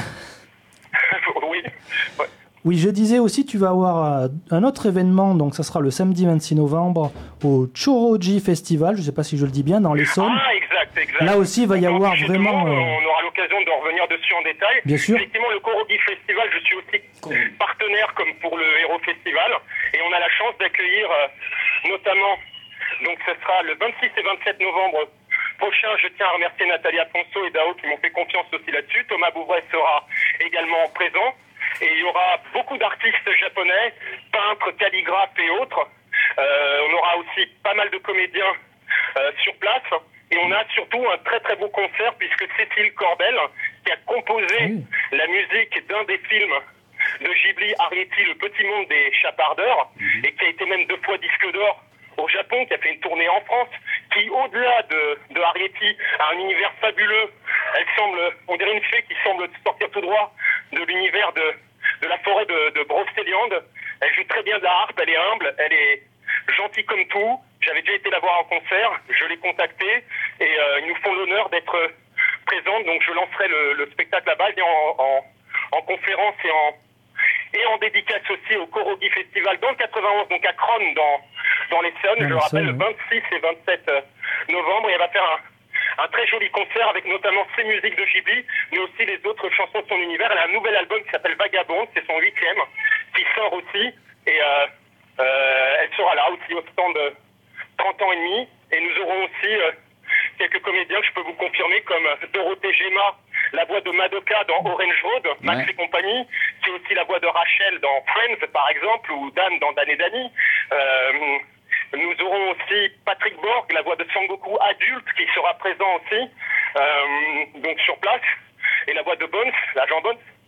Oui, ouais. Oui, je disais aussi, tu vas avoir euh, un autre événement, donc ça sera le samedi vingt-six novembre au Shoroji Festival, je ne sais pas si je le dis bien, dans l'Essonne. Ah, exact, exact. Là aussi, il va y Donc, avoir chez tout le vraiment, monde, euh, On aura l'occasion de revenir dessus en détail. Bien sûr. Effectivement, le Korogi Festival, je suis aussi partenaire comme pour le Hero Festival. Et on a la chance d'accueillir euh, notamment, donc ce sera le vingt-six et vingt-sept novembre prochain. Je tiens à remercier Nathalie Afonso et Dao qui m'ont fait confiance aussi là-dessus. Thomas Bouvray sera également présent. Et il y aura beaucoup d'artistes japonais, peintres, calligraphes et autres. Euh, on aura aussi pas mal de comédiens euh, sur place. Et on a surtout un très très beau concert puisque Cécile Corbel, qui a composé Oui. la musique d'un des films de Ghibli, Arrietty, Le Petit Monde des Chapardeurs, et qui a été même deux fois disque d'or au Japon, qui a fait une tournée en France, qui, au-delà de, de Arrietty, a un univers fabuleux. Elle semble, on dirait une fée qui semble sortir tout droit de l'univers de, de la forêt de, de Brocéliande. Elle joue très bien de la harpe, elle est humble, elle est gentille comme tout. J'avais déjà été la voir en concert, je l'ai contactée, et euh, ils nous font l'honneur d'être euh, présente, donc je lancerai le, le spectacle là-bas, et en, en, en conférence et en, et en dédicace aussi au Korogi Festival dans le quatre-vingt-onze, donc à Cronne, dans, dans l'Essonne, Dans je le rappelle, le l'Essonne, vingt-six et vingt-sept novembre, et elle va faire un, un très joli concert avec notamment ses musiques de Ghibli, mais aussi les autres chansons de son univers. Elle a un nouvel album qui s'appelle Vagabond, c'est son huitième, qui sort aussi, et euh, euh, elle sera là aussi au stand de trente ans et demi, et nous aurons aussi euh, quelques comédiens que je peux vous confirmer, comme euh, Dorothée Gemma, la voix de Madoka dans Orange Road, Max Ouais. et compagnie, qui est aussi la voix de Rachel dans Friends, par exemple, ou Dan dans Dan et Dani. Euh, nous aurons aussi Patrick Borg, la voix de Sangoku adulte, qui sera présent aussi, euh, donc sur place, et la voix de Bones, l'agent Bones.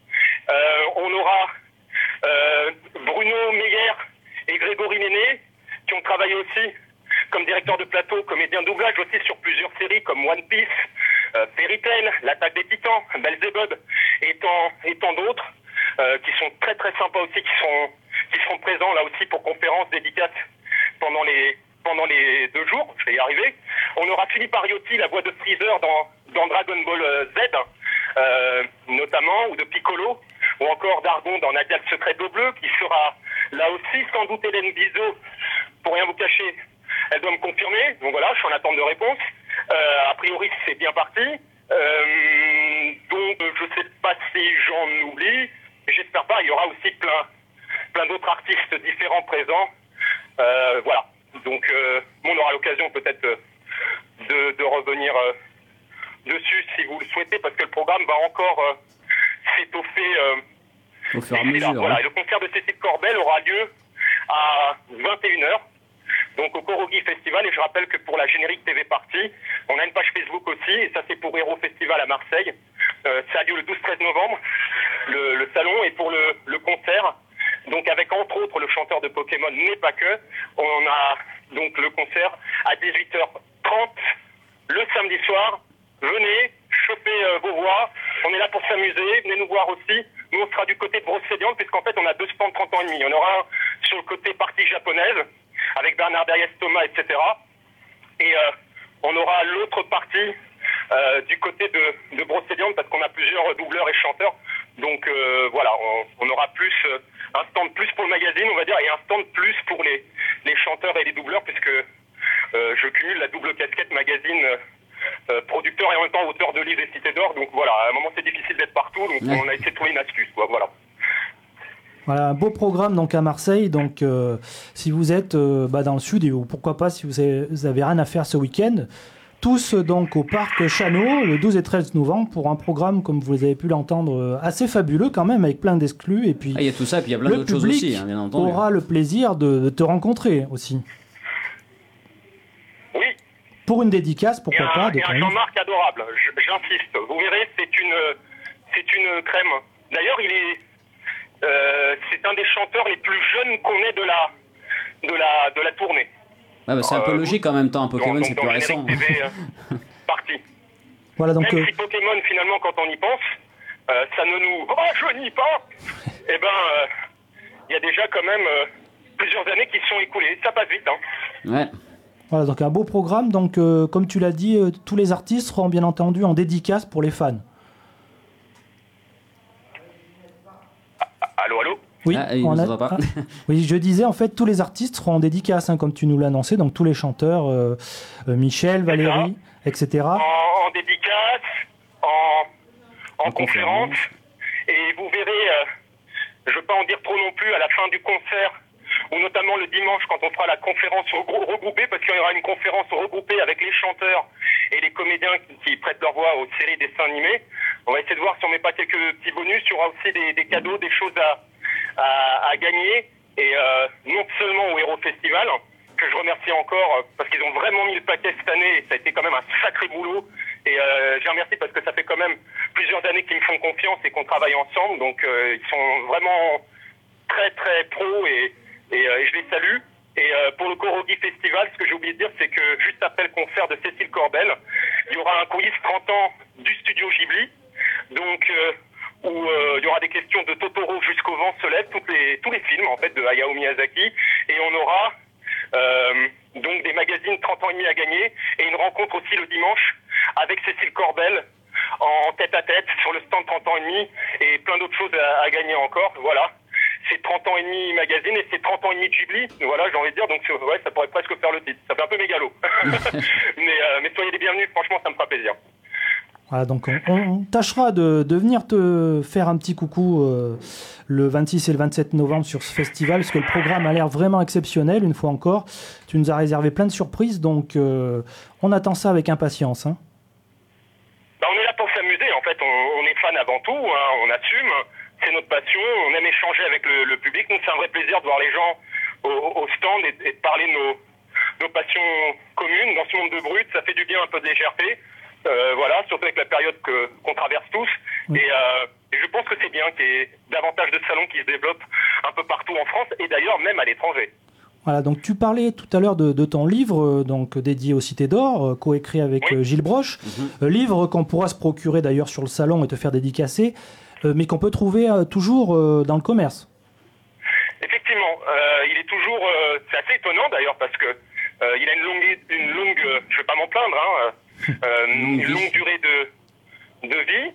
Euh, on aura euh, Bruno Meyer et Grégory Néné, qui ont travaillé aussi comme directeur de plateau, comédien de doublage aussi sur plusieurs séries comme One Piece, euh, Fairy Tail, L'Attaque des Titans, Belzebub et tant, et tant d'autres, euh, qui sont très très sympas aussi, qui seront, qui seront présents là aussi pour conférences, dédicaces pendant les, pendant les deux jours, je vais y arriver. On aura Philippe Ariotti, la voix de Freezer dans, dans Dragon Ball Z, euh, notamment, ou de Piccolo, ou encore Dargon dans Nadia le secret de l'eau bleue, qui sera là aussi, sans doute Hélène Bizot, pour rien vous cacher, elle doit me confirmer, donc voilà, je suis en attente de réponse. Euh, a priori, c'est bien parti. Euh, donc, je sais pas si j'en oublie, mais j'espère pas, il y aura aussi plein, plein d'autres artistes différents présents. Euh, voilà, donc euh, on aura l'occasion peut-être de, de revenir euh, dessus si vous le souhaitez, parce que le programme va encore euh, s'étoffer euh, au fur et à mesure. Voilà, hein. et le concert de Cécile Corbel aura lieu à vingt et une heures, donc au Korogi Festival, et je rappelle que pour la générique T V Party, on a une page Facebook aussi, et ça c'est pour Hero Festival à Marseille. Euh, ça a lieu le douze treize novembre, le, le salon, et pour le, le concert, donc avec entre autres le chanteur de Pokémon, mais pas que, on a donc le concert à dix-huit heures trente le samedi soir. Venez, chopez euh, vos voix, on est là pour s'amuser, venez nous voir aussi. Nous on sera du côté de Brocéliande, puisqu'en fait on a deux stands trente ans et demi. On aura un sur le côté partie japonaise, avec Bernard Derriès Thomas, et cetera. Et euh, on aura l'autre partie euh, du côté de, de Brocéliande, parce qu'on a plusieurs doubleurs et chanteurs. Donc euh, voilà, on, on aura plus euh, un stand plus pour le magazine, on va dire, et un stand plus pour les, les chanteurs et les doubleurs, puisque euh, je cumule la double casquette magazine euh, producteur et en même temps auteur de livres et Cité d'Or. Donc voilà, à un moment c'est difficile d'être partout, donc Ouais. on a essayé de trouver une astuce, quoi, voilà. Voilà, un beau programme donc à Marseille. Donc, euh, si vous êtes euh, bah, dans le sud, et ou pourquoi pas si vous avez, vous avez rien à faire ce week-end, tous donc au parc Chano le douze et treize novembre pour un programme, comme vous avez pu l'entendre, euh, assez fabuleux quand même, avec plein d'exclus. Et puis, Ah, il y a tout ça, et puis il y a plein le d'autres choses public aussi, hein, bien entendu. aura le plaisir de, de te rencontrer aussi. Oui. Pour une dédicace, Et pourquoi un, pas, de et ton un livre. Jean-Marc adorable, j- j'insiste. Vous verrez, c'est une, c'est une crème. D'ailleurs, il est, euh, c'est un des chanteurs les plus jeunes qu'on ait de la, de la, de la tournée. Ah, bah, c'est un peu Euh, logique en même temps, Pokémon Donc, c'est dans plus le récent. générique T V, euh, parti. Voilà, donc, Même euh, si Pokémon, finalement, quand on y pense, euh, ça ne nous rajeunit pas, eh ben, euh, il y a déjà quand même euh, plusieurs années qui se sont écoulées. Ça passe vite, hein. Ouais. voilà, donc un beau programme. Donc, euh, comme tu l'as dit, euh, tous les artistes seront bien entendu en dédicace pour les fans. Allô, allô. Oui, Ah, il on nous a- entend pas. ah, oui, je disais en fait tous les artistes seront en dédicace, hein, comme tu nous l'as annoncé, donc tous les chanteurs, euh, euh, Michel, Valérie, et cetera. En, en dédicace, en, en, En conférence. conférence. Et vous verrez, euh, je ne veux pas en dire trop non plus, à la fin du concert, ou notamment le dimanche quand on fera la conférence regrou- regroupée, parce qu'il y aura une conférence regroupée avec les chanteurs et les comédiens qui, qui prêtent leur voix aux séries dessins animés. On va essayer de voir si on met pas quelques petits bonus. Il y aura aussi des, des cadeaux, des choses à, à, à gagner. Et euh, non seulement au Hero Festival, que je remercie encore euh, parce qu'ils ont vraiment mis le paquet cette année et ça a été quand même un sacré boulot. Et euh, je les remercie parce que ça fait quand même plusieurs années qu'ils me font confiance et qu'on travaille ensemble. Donc euh, ils sont vraiment très très pros et, et, euh, et je les salue. Et euh, pour le Korogi Festival, ce que j'ai oublié de dire, c'est que juste après le concert de Cécile Corbel, il y aura un quiz trente ans du studio Ghibli. Donc euh, où euh, il y aura des questions de Totoro jusqu'au vent se lève, toutes les, tous les films en fait de Hayao Miyazaki, et on aura euh, donc des magazines trente ans et demi à gagner, et une rencontre aussi le dimanche avec Cécile Corbel en tête à tête sur le stand trente ans et demi, et plein d'autres choses à, à gagner encore, voilà. C'est trente ans et demi magazine et c'est trente ans et demi Ghibli, voilà, j'ai envie de dire, donc ouais, ça pourrait presque faire le titre, ça fait un peu mégalo. mais, euh, mais soyez les bienvenus, franchement ça me fera plaisir. Voilà, donc on, on tâchera de, de venir te faire un petit coucou euh, le vingt-six et le vingt-sept novembre sur ce festival, parce que le programme a l'air vraiment exceptionnel, une fois encore. Tu nous as réservé plein de surprises, donc euh, on attend ça avec impatience. Hein. Bah, on est là pour s'amuser, en fait, on, on est fan avant tout, hein, on assume, c'est notre passion, on aime échanger avec le, le public, nous c'est un vrai plaisir de voir les gens au, au stand et, et de parler de nos, nos passions communes dans ce monde de brut, ça fait du bien un peu de légèreté. Euh, voilà, surtout avec la période que, qu'on traverse tous. Oui. Et, euh, Et je pense que c'est bien qu'il y ait davantage de salons qui se développent un peu partout en France et d'ailleurs même à l'étranger. Voilà, donc tu parlais tout à l'heure de, de ton livre euh, donc dédié aux Cités d'Or, euh, coécrit avec Oui. euh, Gilles Broche, Mhm. Euh, livre qu'on pourra se procurer d'ailleurs sur le salon et te faire dédicacer, euh, mais qu'on peut trouver euh, toujours euh, dans le commerce. Effectivement, euh, il est toujours, euh, c'est assez étonnant d'ailleurs parce que euh, il a une longue, une longue, euh, je vais pas m'en plaindre, hein, euh, Longue une vie. longue durée de de vie.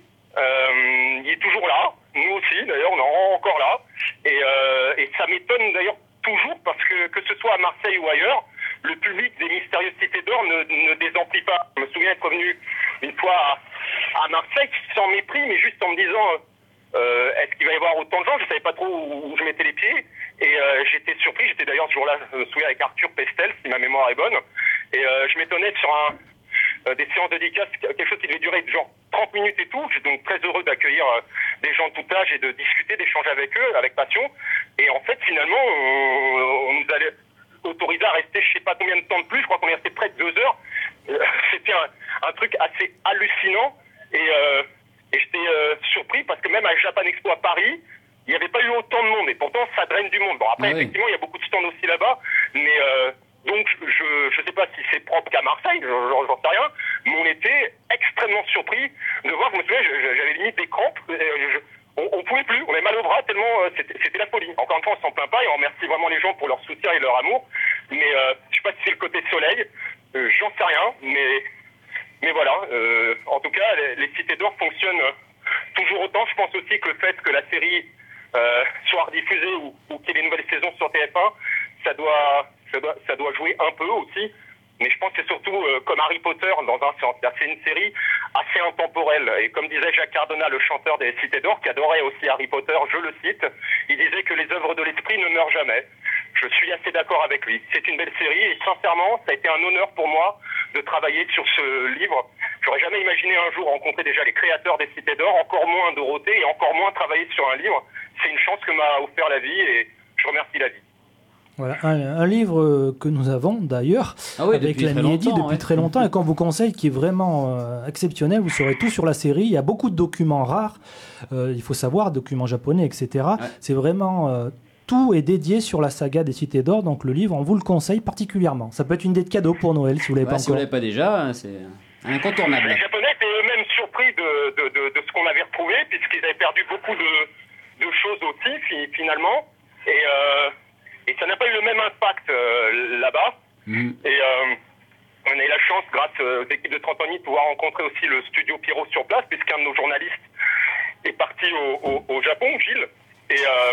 Euh, il est toujours là, nous aussi d'ailleurs, on est encore là, et, euh, et ça m'étonne d'ailleurs toujours parce que que ce soit à Marseille ou ailleurs, le public des mystérieuses Cités d'Or ne, ne désemplit pas. Je me souviens être revenu une fois à, à Marseille sans mépris, mais juste en me disant euh, est-ce qu'il va y avoir autant de gens? Je savais pas trop où, où je mettais les pieds et euh, j'étais surpris. J'étais d'ailleurs ce jour-là, je me souviens, avec Arthur Pestel, si ma mémoire est bonne, et euh, je m'étonnais sur un euh, des séances de dédicaces, quelque chose qui devait durer genre trente minutes et tout. J'étais donc très heureux d'accueillir euh, des gens de tout âge et de discuter, d'échanger avec eux, avec passion. Et en fait, finalement, on, on nous allait autoriser à rester je sais pas combien de temps de plus. Je crois qu'on est resté près de deux heures. Euh, C'était un, un truc assez hallucinant. Et, euh, et j'étais euh, surpris parce que même à Japan Expo à Paris, il n'y avait pas eu autant de monde. Et pourtant, ça draine du monde. Bon, après, Ah oui. effectivement, il y a beaucoup de stands aussi là-bas. Mais euh, donc, je je sais pas si c'est propre qu'à Marseille, je- je- j'en sais rien. Mais on était extrêmement surpris de voir, je me souviens, je- je- j'avais limite des crampes. Euh, je- on, on pouvait plus, on avait mal au bras tellement euh, c'était c'était la folie. Encore une fois, on s'en plaint pas et on remercie vraiment les gens pour leur soutien et leur amour. Mais euh, je sais pas si c'est le côté soleil, euh, j'en sais rien, mais mais voilà. Euh, en tout cas, les, les Cités d'Or fonctionnent euh, toujours autant. Je pense aussi que le fait que la série euh, soit rediffusée ou, ou qu'il y ait des nouvelles saisons sur T F un, ça doit ça doit ça doit jouer un peu aussi. Mais je pense que c'est surtout euh, comme Harry Potter dans un sens. C'est une série assez intemporelle. Et comme disait Jacques Cardona, le chanteur des Cités d'Or, qui adorait aussi Harry Potter, je le cite, il disait que les œuvres de l'esprit ne meurent jamais. Je suis assez d'accord avec lui. C'est une belle série et sincèrement, ça a été un honneur pour moi de travailler sur ce livre. J'aurais jamais imaginé un jour rencontrer déjà les créateurs des Cités d'Or, encore moins Dorothée et encore moins travailler sur un livre. C'est une chance que m'a offert la vie et je remercie la vie. Voilà, un, un livre euh, que nous avons d'ailleurs Ah oui, avec depuis très l'ami Eddy longtemps, depuis ouais. très longtemps et qu'on vous conseille, qui est vraiment euh, exceptionnel. Vous saurez tout sur la série. Il y a beaucoup de documents rares, euh, il faut savoir, documents japonais, et cetera. Ouais. C'est vraiment euh, tout est dédié sur la saga des Cités d'Or. Donc le livre, on vous le conseille particulièrement. Ça peut être une idée de cadeau pour Noël si vous l'avez Ouais, pas si vous encore. l'avez pas déjà, c'est un incontournable. Les Japonais étaient eux-mêmes surpris de, de, de, de ce qu'on avait retrouvé, puisqu'ils avaient perdu beaucoup de, de choses aussi, fi- finalement. Et, euh, et ça n'a pas eu le même impact euh, là-bas. Mhm. Et euh, on a eu la chance, grâce aux équipes de trente minutes, de pouvoir rencontrer aussi le studio Pierrot sur place, puisqu'un de nos journalistes est parti au, au, au Japon, Gilles. Et, euh,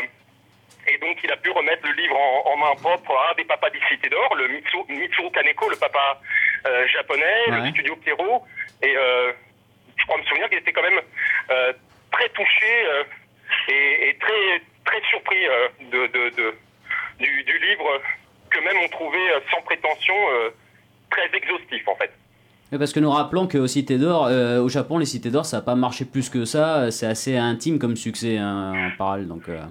et donc, il a pu remettre le livre en, en main propre à un des papas des Cités d'Or, le Mitsu, Mitsuru Kaneko, le papa euh, japonais, Ouais. le studio Pierrot. Et euh, je crois me souvenir qu'il était quand même euh, très touché euh, et, et très, très surpris euh, de, de, de, du, du livre que même on trouvait euh, sans prétention euh, très exhaustif, en fait. Ouais, parce que nous rappelons qu'aux Cités d'Or, euh, au Japon, les Cités d'Or, ça n'a pas marché plus que ça. C'est assez intime comme succès hein, en parallèle. Donc, euh...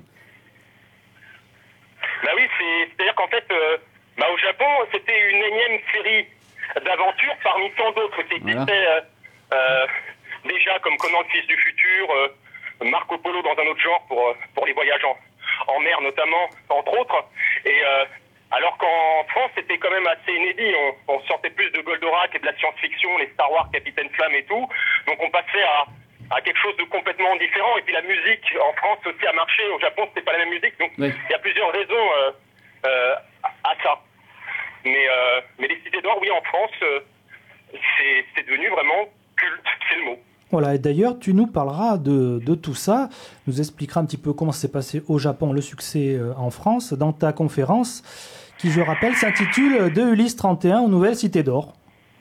Bah oui, c'est- c'est-à-dire qu'en fait, euh, bah au Japon, c'était une énième série d'aventures parmi tant d'autres qui Voilà. existaient euh, euh, déjà, comme Conan le Fils du Futur, euh, Marco Polo dans un autre genre pour, euh, pour les voyages en, en mer notamment, entre autres. Et euh, alors qu'en France, c'était quand même assez inédit. On, on sortait plus de Goldorak et de la science-fiction, les Star Wars, Capitaine Flamme et tout. Donc on passait à, à quelque chose de complètement différent. Et puis la musique en France aussi a marché. Au Japon, c'était pas la même musique. Donc Oui. il y a plusieurs raisons euh, euh, à, à ça. Mais, euh, mais les Cités d'Or, oui, en France, euh, c'est c'est devenu vraiment culte, c'est le mot. Voilà, et d'ailleurs, tu nous parleras de, de tout ça, nous expliqueras un petit peu comment s'est passé au Japon le succès euh, en France dans ta conférence, qui, je rappelle, s'intitule « De Ulysse trente et un aux Nouvelles Cités d'Or ».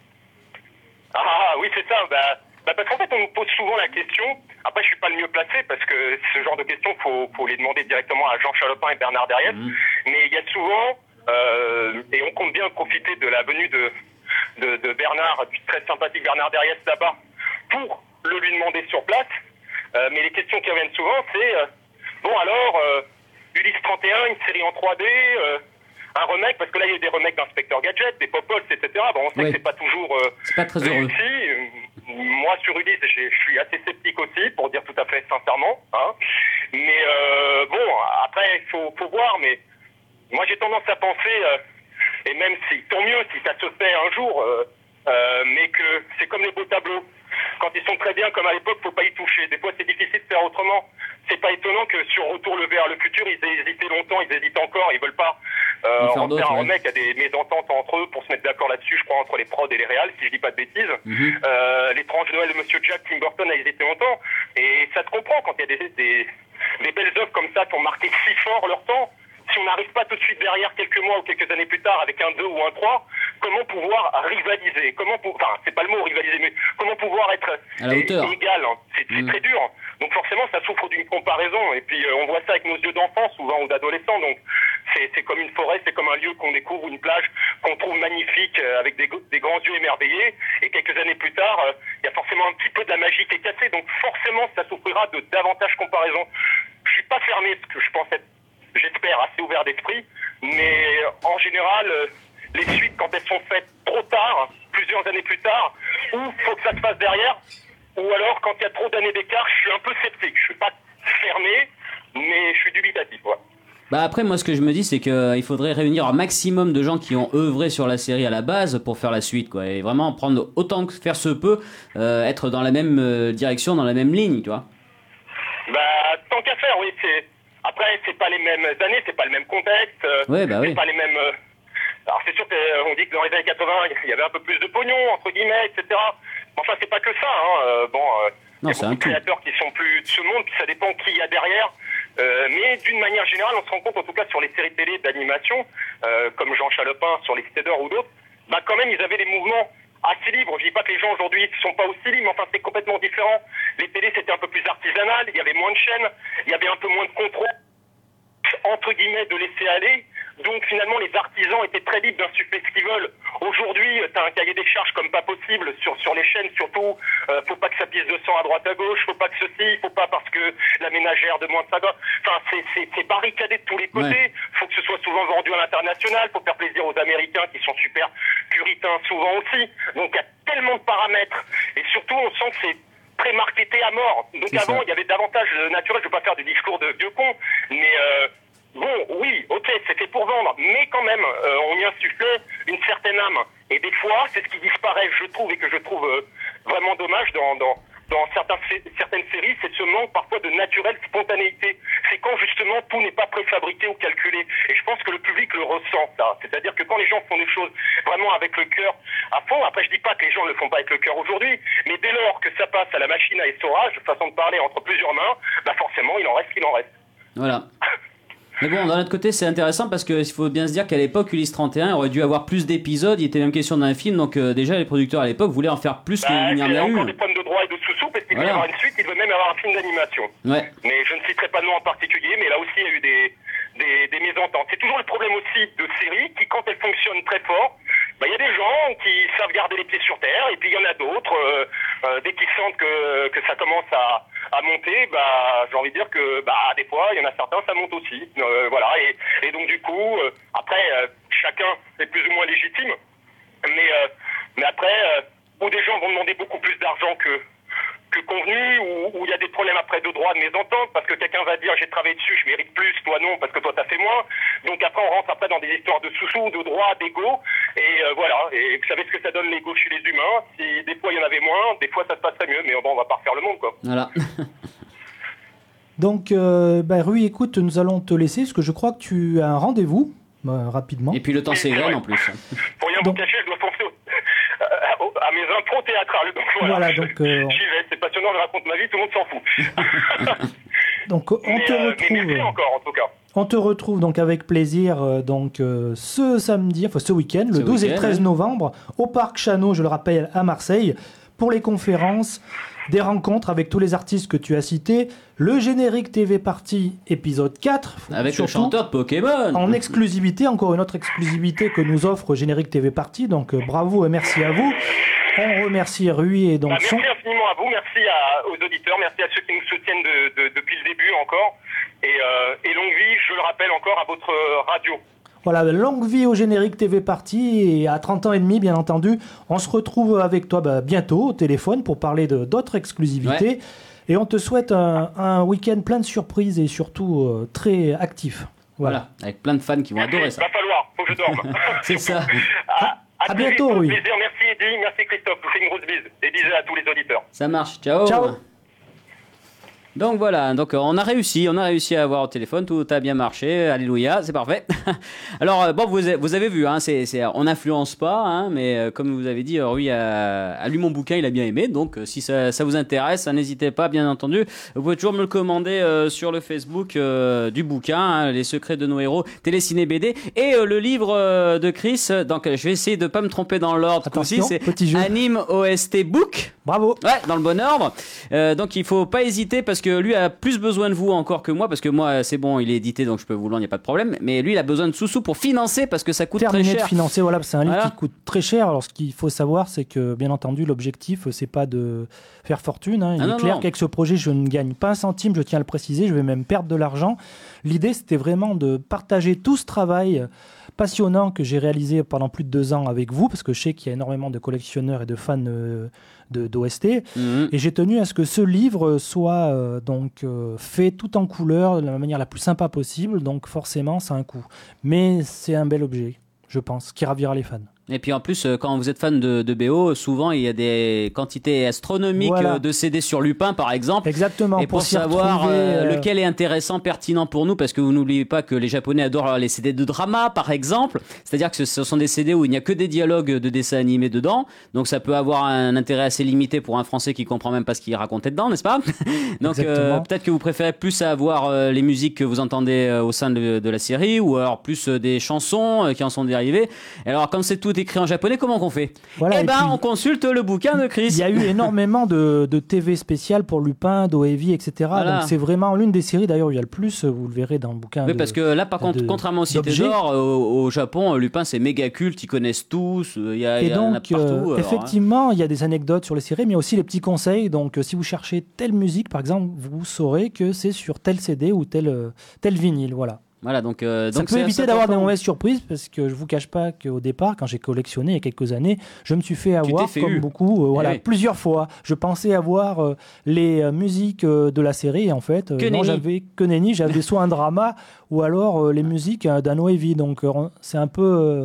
Ah oui, c'est ça. Bah, bah parce qu'en fait, on nous pose souvent la question. Après, je suis pas le mieux placé parce que ce genre de questions, faut, faut les demander directement à Jean Chalopin et Bernard Derriès. Mhm. Mais il y a souvent, euh, et on compte bien profiter de la venue de, de, de Bernard, du très sympathique Bernard Derriès là-bas, pour le lui demander sur place. Euh, mais les questions qui reviennent souvent, c'est euh, bon alors, euh, Ulysse trente et un, une série en trois D, euh, un remake, parce que là il y a eu des remakes d'Inspecteur Gadget, des Pop-Pulse, et cetera. Bon, on sait Oui. que c'est pas toujours euh, c'est pas très heureux. réussi. moi sur Ulysse, j'ai- je suis assez sceptique aussi, pour dire tout à fait sincèrement. Hein. Mais euh, bon, après, il faut, faut voir, mais moi j'ai tendance à penser, euh, et même si, tant mieux si ça se fait un jour, euh, euh, mais que c'est comme les beaux tableaux. Quand ils sont très bien, comme à l'époque, faut pas y toucher. Des fois, c'est difficile de faire autrement. C'est pas étonnant que sur Retour le vers le futur, ils aient hésité longtemps, ils hésitent encore, ils veulent pas euh, En faire en d'autres, faire un ouais. remake. Il y a des mésententes entre eux pour se mettre d'accord là-dessus, je crois, entre les prods et les réals, si je dis pas de bêtises. Mhm. Euh, L'étrange Noël de Monsieur Jack, Tim Burton a hésité longtemps. Et ça se comprend quand il y a des, des, des belles œuvres comme ça qui ont marqué si fort leur temps. Si on n'arrive pas tout de suite derrière quelques mois ou quelques années plus tard avec un deux ou un trois, comment pouvoir rivaliser? Comment pour... Enfin, c'est pas le mot rivaliser, mais comment pouvoir être À la hauteur. é- égal hein. C'est c'est Mm. très dur. Donc forcément, ça souffre d'une comparaison. Et puis, euh, on voit ça avec nos yeux d'enfant, souvent, ou d'adolescents. Donc, c'est c'est comme une forêt, c'est comme un lieu qu'on découvre, une plage qu'on trouve magnifique, euh, avec des, go- des grands yeux émerveillés. Et quelques années plus tard, euh, il y a forcément un petit peu de la magie qui est cassée. Donc forcément, ça souffrira de davantage comparaison. Je suis pas fermé, parce que je pense être, j'espère, assez ouvert d'esprit. Mais euh, en général, euh, les suites, quand elles sont faites trop tard, plusieurs années plus tard, ou faut que ça se fasse derrière, ou alors quand il y a trop d'années d'écart, je suis un peu sceptique. Je suis pas fermé, mais je suis dubitatif. Ouais. Bah après, moi, ce que je me dis, c'est qu'il faudrait réunir un maximum de gens qui ont œuvré sur la série à la base pour faire la suite, quoi. Et vraiment prendre autant que faire se peut, euh, être dans la même euh, direction, dans la même ligne, tu vois. Bah, tant qu'à faire, oui. C'est... Après, c'est pas les mêmes années, c'est pas le même contexte. euh, Ouais, bah c'est oui. pas les mêmes. euh, Alors, c'est sûr qu'on dit que dans les années quatre-vingts, il y avait un peu plus de pognon, entre guillemets, et cetera. Enfin, c'est pas que ça, hein. Euh, bon, euh, il Non, y a c'est beaucoup un de tout. créateurs qui sont plus de ce monde, puis ça dépend qui il y a derrière. Euh, mais d'une manière générale, on se rend compte, en tout cas sur les séries télé d'animation, euh, comme Jean Chalopin sur les Cédars ou d'autres, bah quand même, ils avaient des mouvements assez libres. Je dis pas que les gens aujourd'hui ne sont pas aussi libres, mais enfin, c'est complètement différent. Les télés, c'était un peu plus artisanal, il y avait moins de chaînes, il y avait un peu moins de contrôle, entre guillemets, de laisser aller. Donc finalement, les artisans étaient très libres d'insuffler ce qu'ils veulent. Aujourd'hui, tu as un cahier des charges comme pas possible sur sur les chaînes, surtout. Euh, faut pas que ça pisse de sang à droite à gauche, faut pas que ceci, faut pas parce que la ménagère de moins de ça. Enfin, c'est c'est c'est barricadé de tous les côtés. Ouais. Faut que ce soit souvent vendu à l'international. Faut faire plaisir aux Américains qui sont super puritains souvent aussi. Donc il y a tellement de paramètres et surtout on sent que c'est très marketé à mort. Donc C'est avant, ça. il y avait davantage de naturel. Je veux pas faire du discours de vieux con, mais euh, bon, oui, ok, c'est fait pour vendre, mais quand même, euh, on y insufflait une certaine âme. Et des fois, c'est ce qui disparaît, je trouve, et que je trouve euh, vraiment dommage dans, dans, dans certains, sé- certaines séries, c'est ce manque parfois de naturelle spontanéité. C'est quand justement tout n'est pas préfabriqué ou calculé. Et je pense que le public le ressent, ça. C'est-à-dire que quand les gens font des choses vraiment avec le cœur à fond, après je dis pas que les gens ne le font pas avec le cœur aujourd'hui, mais dès lors que ça passe à la machine à essorage, façon de parler entre plusieurs mains, bah forcément, il en reste qu'il en reste. Voilà. Mais bon, d'un autre côté, c'est intéressant parce qu'il faut bien se dire qu'à l'époque, Ulysse trente et un aurait dû avoir plus d'épisodes. Il était même question d'un film, donc euh, déjà les producteurs à l'époque voulaient en faire plus Bah, qu'il n'y en il y a a encore eu. des problèmes de droit et de sous-sous, parce qu'il Voilà. devait y avoir une suite, il devait même y avoir un film d'animation. Ouais. Mais je ne citerai pas de nom en particulier, mais là aussi il y a eu des, des, des mésententes. C'est toujours le problème aussi de séries qui, quand elles fonctionnent très fort, bah, il y a des gens qui savent garder les pieds sur terre, et puis il y en a d'autres, euh, euh, dès qu'ils sentent que, que ça commence à, à monter, bah, j'ai envie de dire que bah, des fois, il y en a certains, ça monte aussi. Euh, voilà, et, et donc du coup, euh, après, euh, chacun est plus ou moins légitime, mais, euh, mais après, euh, où des gens vont demander beaucoup plus d'argent que que convenu, ou où il y a des problèmes après de droit, de mésentente, parce que quelqu'un va dire j'ai travaillé dessus, je mérite plus, toi non, parce que toi t'as fait moins. Donc après on rentre après dans des histoires de sous-sous, de droit, d'ego, et euh, voilà. Et vous savez ce que ça donne l'ego chez les humains. Si des fois il y en avait moins, des fois ça se passerait mieux, mais bon, on va pas refaire le monde, quoi. Voilà. Donc, euh, bah, Rui, écoute, nous allons te laisser parce que je crois que tu as un rendez-vous bah, rapidement. Et puis le temps Oui, c'est s'égrène vrai. en plus. Pour rien Donc- vous cacher, je dois penser au- à, au- à mes impros théâtrales. Donc voilà, Voilà, je- donc, euh, j'y vais, c'est passionnant, je raconte ma vie, tout le monde s'en fout. Donc, on mais, te euh, mais retrouve. merci encore, en tout cas. On te retrouve donc avec plaisir euh, donc euh, ce samedi, enfin ce week-end, le Ce douze et week-end, treize ouais. novembre, au Parc Chano, je le rappelle, à Marseille, pour les conférences, des rencontres avec tous les artistes que tu as cités, le générique T V Party épisode quatre, Avec le surtout, chanteur de Pokémon. en exclusivité, encore une autre exclusivité que nous offre Générique T V Party, donc euh, bravo et merci à vous. On remercie Rui et donc Bah, son... merci infiniment à vous, merci à, aux auditeurs, merci à ceux qui nous soutiennent de, de- depuis le début encore. Et, euh, et longue vie, je le rappelle encore, à votre radio. Voilà, longue vie au générique T V Party et à trente ans et demi, bien entendu. On se retrouve avec toi bah, bientôt au téléphone pour parler de, d'autres exclusivités. Ouais. Et on te souhaite un, un week-end plein de surprises et surtout euh, très actif. Voilà. Voilà, avec plein de fans qui vont adorer ça. Va falloir, faut que je dorme. C'est ça. À, à, à bientôt, oui. Plaisir. Merci Eddie, merci Christophe. Je vous fais une grosse bise. Et bisous à tous les auditeurs. Ça marche. Ciao. Ciao. Donc voilà, donc on a réussi, on a réussi à avoir au téléphone, tout a bien marché, alléluia, c'est parfait. Alors bon, vous, vous avez vu, hein, c'est, c'est, on n'influence pas, hein, mais euh, comme vous avez dit, Rui a, a lu mon bouquin, il a bien aimé, donc euh, si ça, ça vous intéresse, n'hésitez pas, bien entendu, vous pouvez toujours me le commander euh, sur le Facebook euh, du bouquin, hein, Les secrets de nos héros, Téléciné B D, et euh, le livre euh, de Chris, donc je vais essayer de pas me tromper dans l'ordre, aussi, c'est petit jeu. Anime O S T Book. Bravo. Ouais, dans le bon ordre. Euh, donc il faut pas hésiter parce que lui a plus besoin de vous encore que moi, parce que moi c'est bon, il est édité donc je peux vous le vendre, il n'y a pas de problème. Mais lui il a besoin de sous-sous pour financer parce que ça coûte Terminé très cher. de financer, voilà, c'est un livre Voilà. qui coûte très cher. Alors ce qu'il faut savoir, c'est que bien entendu l'objectif c'est pas de faire fortune. Hein. Il Ah est non, clair non. qu'avec ce projet je ne gagne pas un centime, je tiens à le préciser, je vais même perdre de l'argent. L'idée c'était vraiment de partager tout ce travail passionnant que j'ai réalisé pendant plus de deux ans avec vous, parce que je sais qu'il y a énormément de collectionneurs et de fans euh, de, d'O S T. Mmh. Et j'ai tenu à ce que ce livre soit euh, donc euh, fait tout en couleur de la manière la plus sympa possible. Donc forcément, ça a un coût. Mais c'est un bel objet, je pense, qui ravira les fans. Et puis en plus, euh, quand vous êtes fan de, de B O, souvent il y a des quantités astronomiques Voilà. euh, de C D sur Lupin, par exemple. Exactement. Et pour s'y savoir retrouver, euh, euh, lequel est intéressant, pertinent pour nous, parce que vous n'oubliez pas que les Japonais adorent les C D de drama, par exemple. C'est-à-dire que ce, ce sont des C D où il n'y a que des dialogues de dessins animés dedans. Donc ça peut avoir un intérêt assez limité pour un Français qui comprend même pas ce qu'il racontait dedans, n'est-ce pas? Donc euh, peut-être que vous préférez plus avoir euh, les musiques que vous entendez euh, au sein de, de la série, ou alors plus euh, des chansons euh, qui en sont dérivées. Et alors comme c'est tout écrit en japonais, comment qu'on fait? Voilà, Eh et ben, puis, on consulte le bouquin de Chris. il y a eu énormément de, de T V spéciales pour Lupin, Dohevi, et cetera. Voilà. Donc c'est vraiment l'une des séries d'ailleurs où il y a le plus, vous le verrez dans le bouquin. Oui, de- parce que là, par contre, de- contrairement au Cité d'objets. d'Or, au, au Japon, Lupin, c'est méga culte, ils connaissent tous, il y a, il Et y en a donc, partout. euh, alors, hein. effectivement, il y a des anecdotes sur les séries, mais il y a aussi les petits conseils. Donc, euh, si vous cherchez telle musique, par exemple, vous saurez que c'est sur tel C D ou tel, euh, tel vinyle. Voilà. Voilà, donc, euh, Ça donc peut c'est éviter assez d'avoir des important. mauvaises surprises, parce que je vous cache pas qu'au départ, quand j'ai collectionné il y a quelques années, je me suis fait avoir, t'es fait comme eu. beaucoup, euh, voilà, Eh oui. plusieurs fois. Je pensais avoir euh, les euh, musiques euh, de la série, et en fait, euh, Que non, nenni. j'avais que nenni, j'avais soit un drama, ou alors euh, les musiques euh, d'un Noévi. Donc, euh, c'est un peu, euh,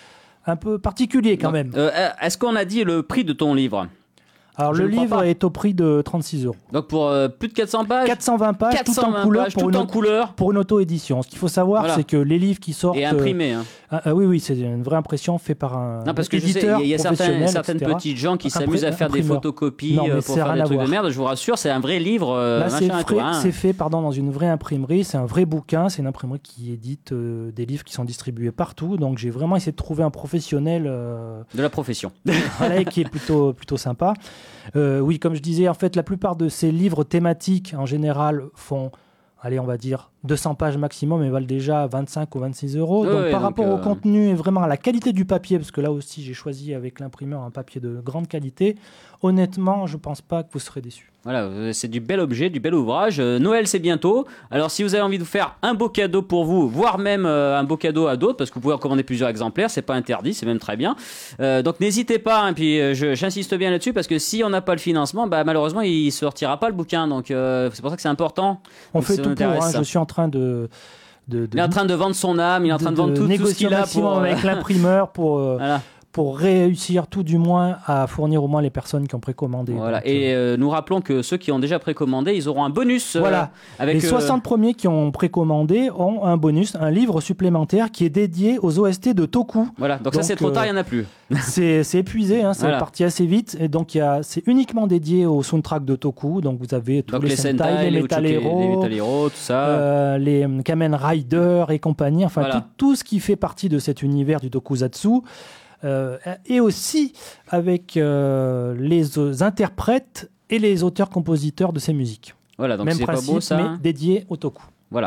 un peu particulier quand Donc, même. euh, est-ce qu'on a dit le prix de ton livre? Alors, je le ne crois livre pas. est au prix de trente-six euros. Donc pour euh, plus de quatre cents pages quatre cent vingt pages, tout quatre cent vingt en couleur, pages, pour, tout une, en auto- couleur pour une auto-édition. Ce qu'il faut savoir, Voilà. c'est que les livres qui sortent... et imprimé. Hein. euh, ah, ah oui, oui, c'est une vraie impression faite par un Non, parce que je sais, éditeur il y a certains, professionnel, certaines et cetera. petites gens qui Impré- s'amusent à faire des imprimeur. photocopies Non, mais euh, c'est pour faire rien des à trucs de voir. merde. Je vous rassure, c'est un vrai livre. euh, Là, c'est machin et tout, fait, hein. c'est fait pardon, dans une vraie imprimerie, c'est un vrai bouquin, c'est une imprimerie qui édite euh, des livres qui sont distribués partout. Donc j'ai vraiment essayé de trouver un professionnel euh, De la profession. voilà, qui est plutôt, plutôt sympa. Euh, oui, comme je disais, en fait, la plupart de ces livres thématiques, en général, font, allez, on va dire, deux cents pages maximum et valent déjà vingt-cinq ou vingt-six euros. Ouais, donc ouais, par donc, rapport euh, au contenu et vraiment à la qualité du papier, parce que là aussi, j'ai choisi avec l'imprimeur un papier de grande qualité, honnêtement, je pense pas que vous serez déçus. Voilà, euh, c'est du bel objet, du bel ouvrage. Euh, Noël, c'est bientôt. Alors, si vous avez envie de vous faire un beau cadeau pour vous, voire même euh, un beau cadeau à d'autres, parce que vous pouvez en commander plusieurs exemplaires, c'est pas interdit, c'est même très bien. Euh, donc, n'hésitez pas. Hein, puis, euh, je- j'insiste bien là-dessus, parce que si on n'a pas le financement, bah, malheureusement, il sortira pas le bouquin. Donc, euh, c'est pour ça que c'est important. On Donc, fait ça tout pour, m'intéresse, hein, ça. je suis en train de... de, de Il est en train de vendre son âme, il est en train de, vendre tout, tout ce négocier qu'il au a maximum pour. euh, avec l'imprimeur pour, euh, Voilà. pour réussir tout du moins à fournir au moins les personnes qui ont précommandé. Voilà. Donc, Et euh, euh, nous rappelons que ceux qui ont déjà précommandé, ils auront un bonus. euh, Voilà. avec les euh, soixante premiers qui ont précommandé ont un bonus, un livre supplémentaire qui est dédié aux O S T de Toku. Voilà. Donc, ça, Donc, c'est trop euh, tard, il n'y en a plus. C'est c'est épuisé, hein, c'est Voilà. parti assez vite. Et donc, il y a- c'est uniquement dédié au soundtrack de Toku. Donc, vous avez tous Donc, les, les Sentai, Sentai, les les Metal Uchoke, Hero, les Metal Hero, tout ça. euh, les euh, Kamen Rider et compagnie. Enfin, Voilà. tout, tout ce qui fait partie de cet univers du tokusatsu. Euh, et aussi avec euh, les euh, interprètes et les auteurs-compositeurs de ces musiques. Voilà. Donc, Même c'est pas principe, beau, ça. mais hein. dédié au toku. Voilà.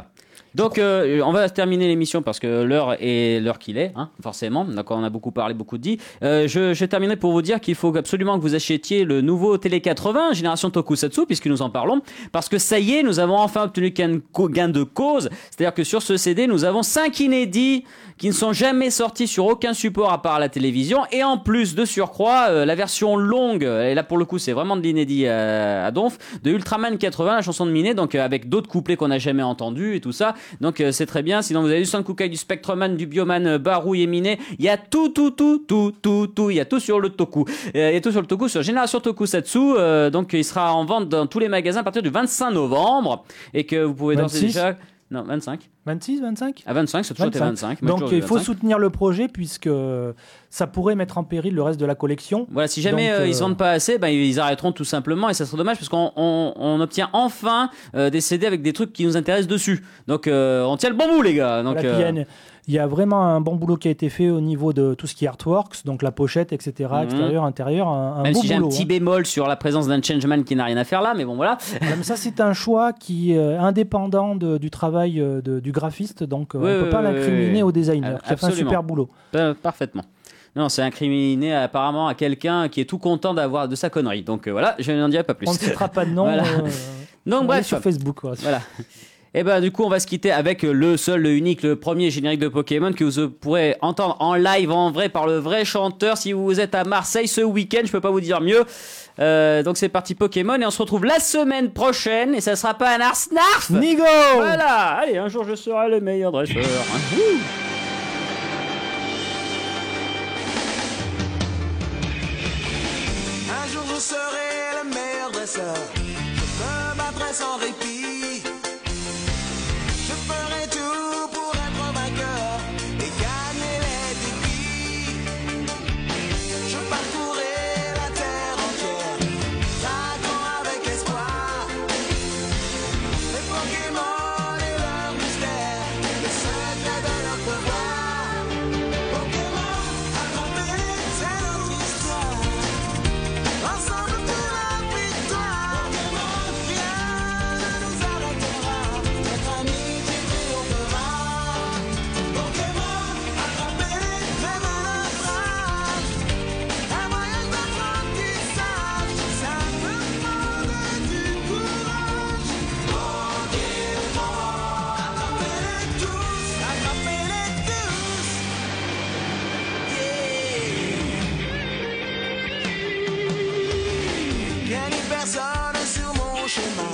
Donc, euh, on va terminer l'émission parce que l'heure est l'heure qu'il est, hein, forcément. Donc, on a beaucoup parlé, beaucoup dit. Euh, je, je terminerai pour vous dire qu'il faut absolument que vous achetiez le nouveau Télé quatre-vingts, génération Tokusatsu, puisque nous en parlons. Parce que ça y est, nous avons enfin obtenu gain gain de cause. C'est-à-dire que sur ce C D, nous avons cinq inédits qui ne sont jamais sortis sur aucun support à part la télévision. Et en plus, de surcroît, euh, la version longue, et là pour le coup, c'est vraiment de l'inédit à, à donf, de Ultraman quatre-vingts, la chanson de Miné, donc euh, avec d'autres couplets qu'on n'a jamais entendus et tout ça. Donc euh, c'est très bien. Sinon vous avez du Sankukai, du Spectreman, du Bioman, euh, Barouille et Miné. Il y a tout, tout, tout, tout, tout, tout. Il y a tout sur le Toku. Euh, il y a tout sur le Toku, sur Génération Tokusatsu. Euh, donc il sera en vente dans tous les magasins à partir du vingt-cinq novembre. Et que vous pouvez d'ores et déjà... Non, vingt-cinq. vingt-six, vingt-cinq À vingt-cinq, c'est toujours vingt-cinq. Donc il faut soutenir le projet puisque ça pourrait mettre en péril le reste de la collection. Voilà, si jamais Donc, euh, euh... ils se vendent pas assez, ben, ils arrêteront tout simplement et ça serait dommage parce qu'on on, on obtient enfin euh, des C D avec des trucs qui nous intéressent dessus. Donc euh, on tient le bon bout les gars. Donc, voilà, euh... il, y a, il y a vraiment un bon boulot qui a été fait au niveau de tout ce qui est artworks, donc la pochette, et cetera, mmh. extérieur, intérieur, un, un Même beau si j'ai boulot, un petit hein. bémol sur la présence d'un changeman qui n'a rien à faire là, mais bon voilà. Voilà, mais ça c'est un choix qui est indépendant de, du travail de, du graphiste, donc oui, on ne oui, peut pas oui, l'incriminer oui. au designer, qui a fait un super boulot. Euh, parfaitement. Non, c'est incriminé apparemment à quelqu'un qui est tout content d'avoir de sa connerie. Donc euh, voilà, je n'en dirai pas plus. On ne citera pas de nom. Voilà. Euh, Donc bref, sur Facebook. Quoi. Voilà. Et ben du coup, on va se quitter avec le seul, le unique, le premier générique de Pokémon que vous pourrez entendre en live, en vrai, par le vrai chanteur. Si vous êtes à Marseille ce week-end, je peux pas vous dire mieux. Euh, donc c'est parti Pokémon et on se retrouve la semaine prochaine et ça sera pas un Ars Narf. Nigo. Voilà. Allez, un jour je serai le meilleur dresseur. Un jour je serai le meilleur dresseur. Je me battrai sans répit. Je ferai tout pour être vainqueur et gagner les défis. Je parcourrai la terre entière, traquant avec espoir les Pokémon et leur mystère, le secret de leur pouvoir. Pokémon, attrapez, c'est notre histoire. Ensemble pour la victoire. Pokémon, rien ne nous arrêtera. Notre amitié triomphera. Pokémon, attrapez-les, même à naufrage. Un voyage d'apprentissage, simplement de du courage. Pokémon, attrapez-les tous, attrapez-les tous. Yeah. Qu'il n'y ait personne sur mon chemin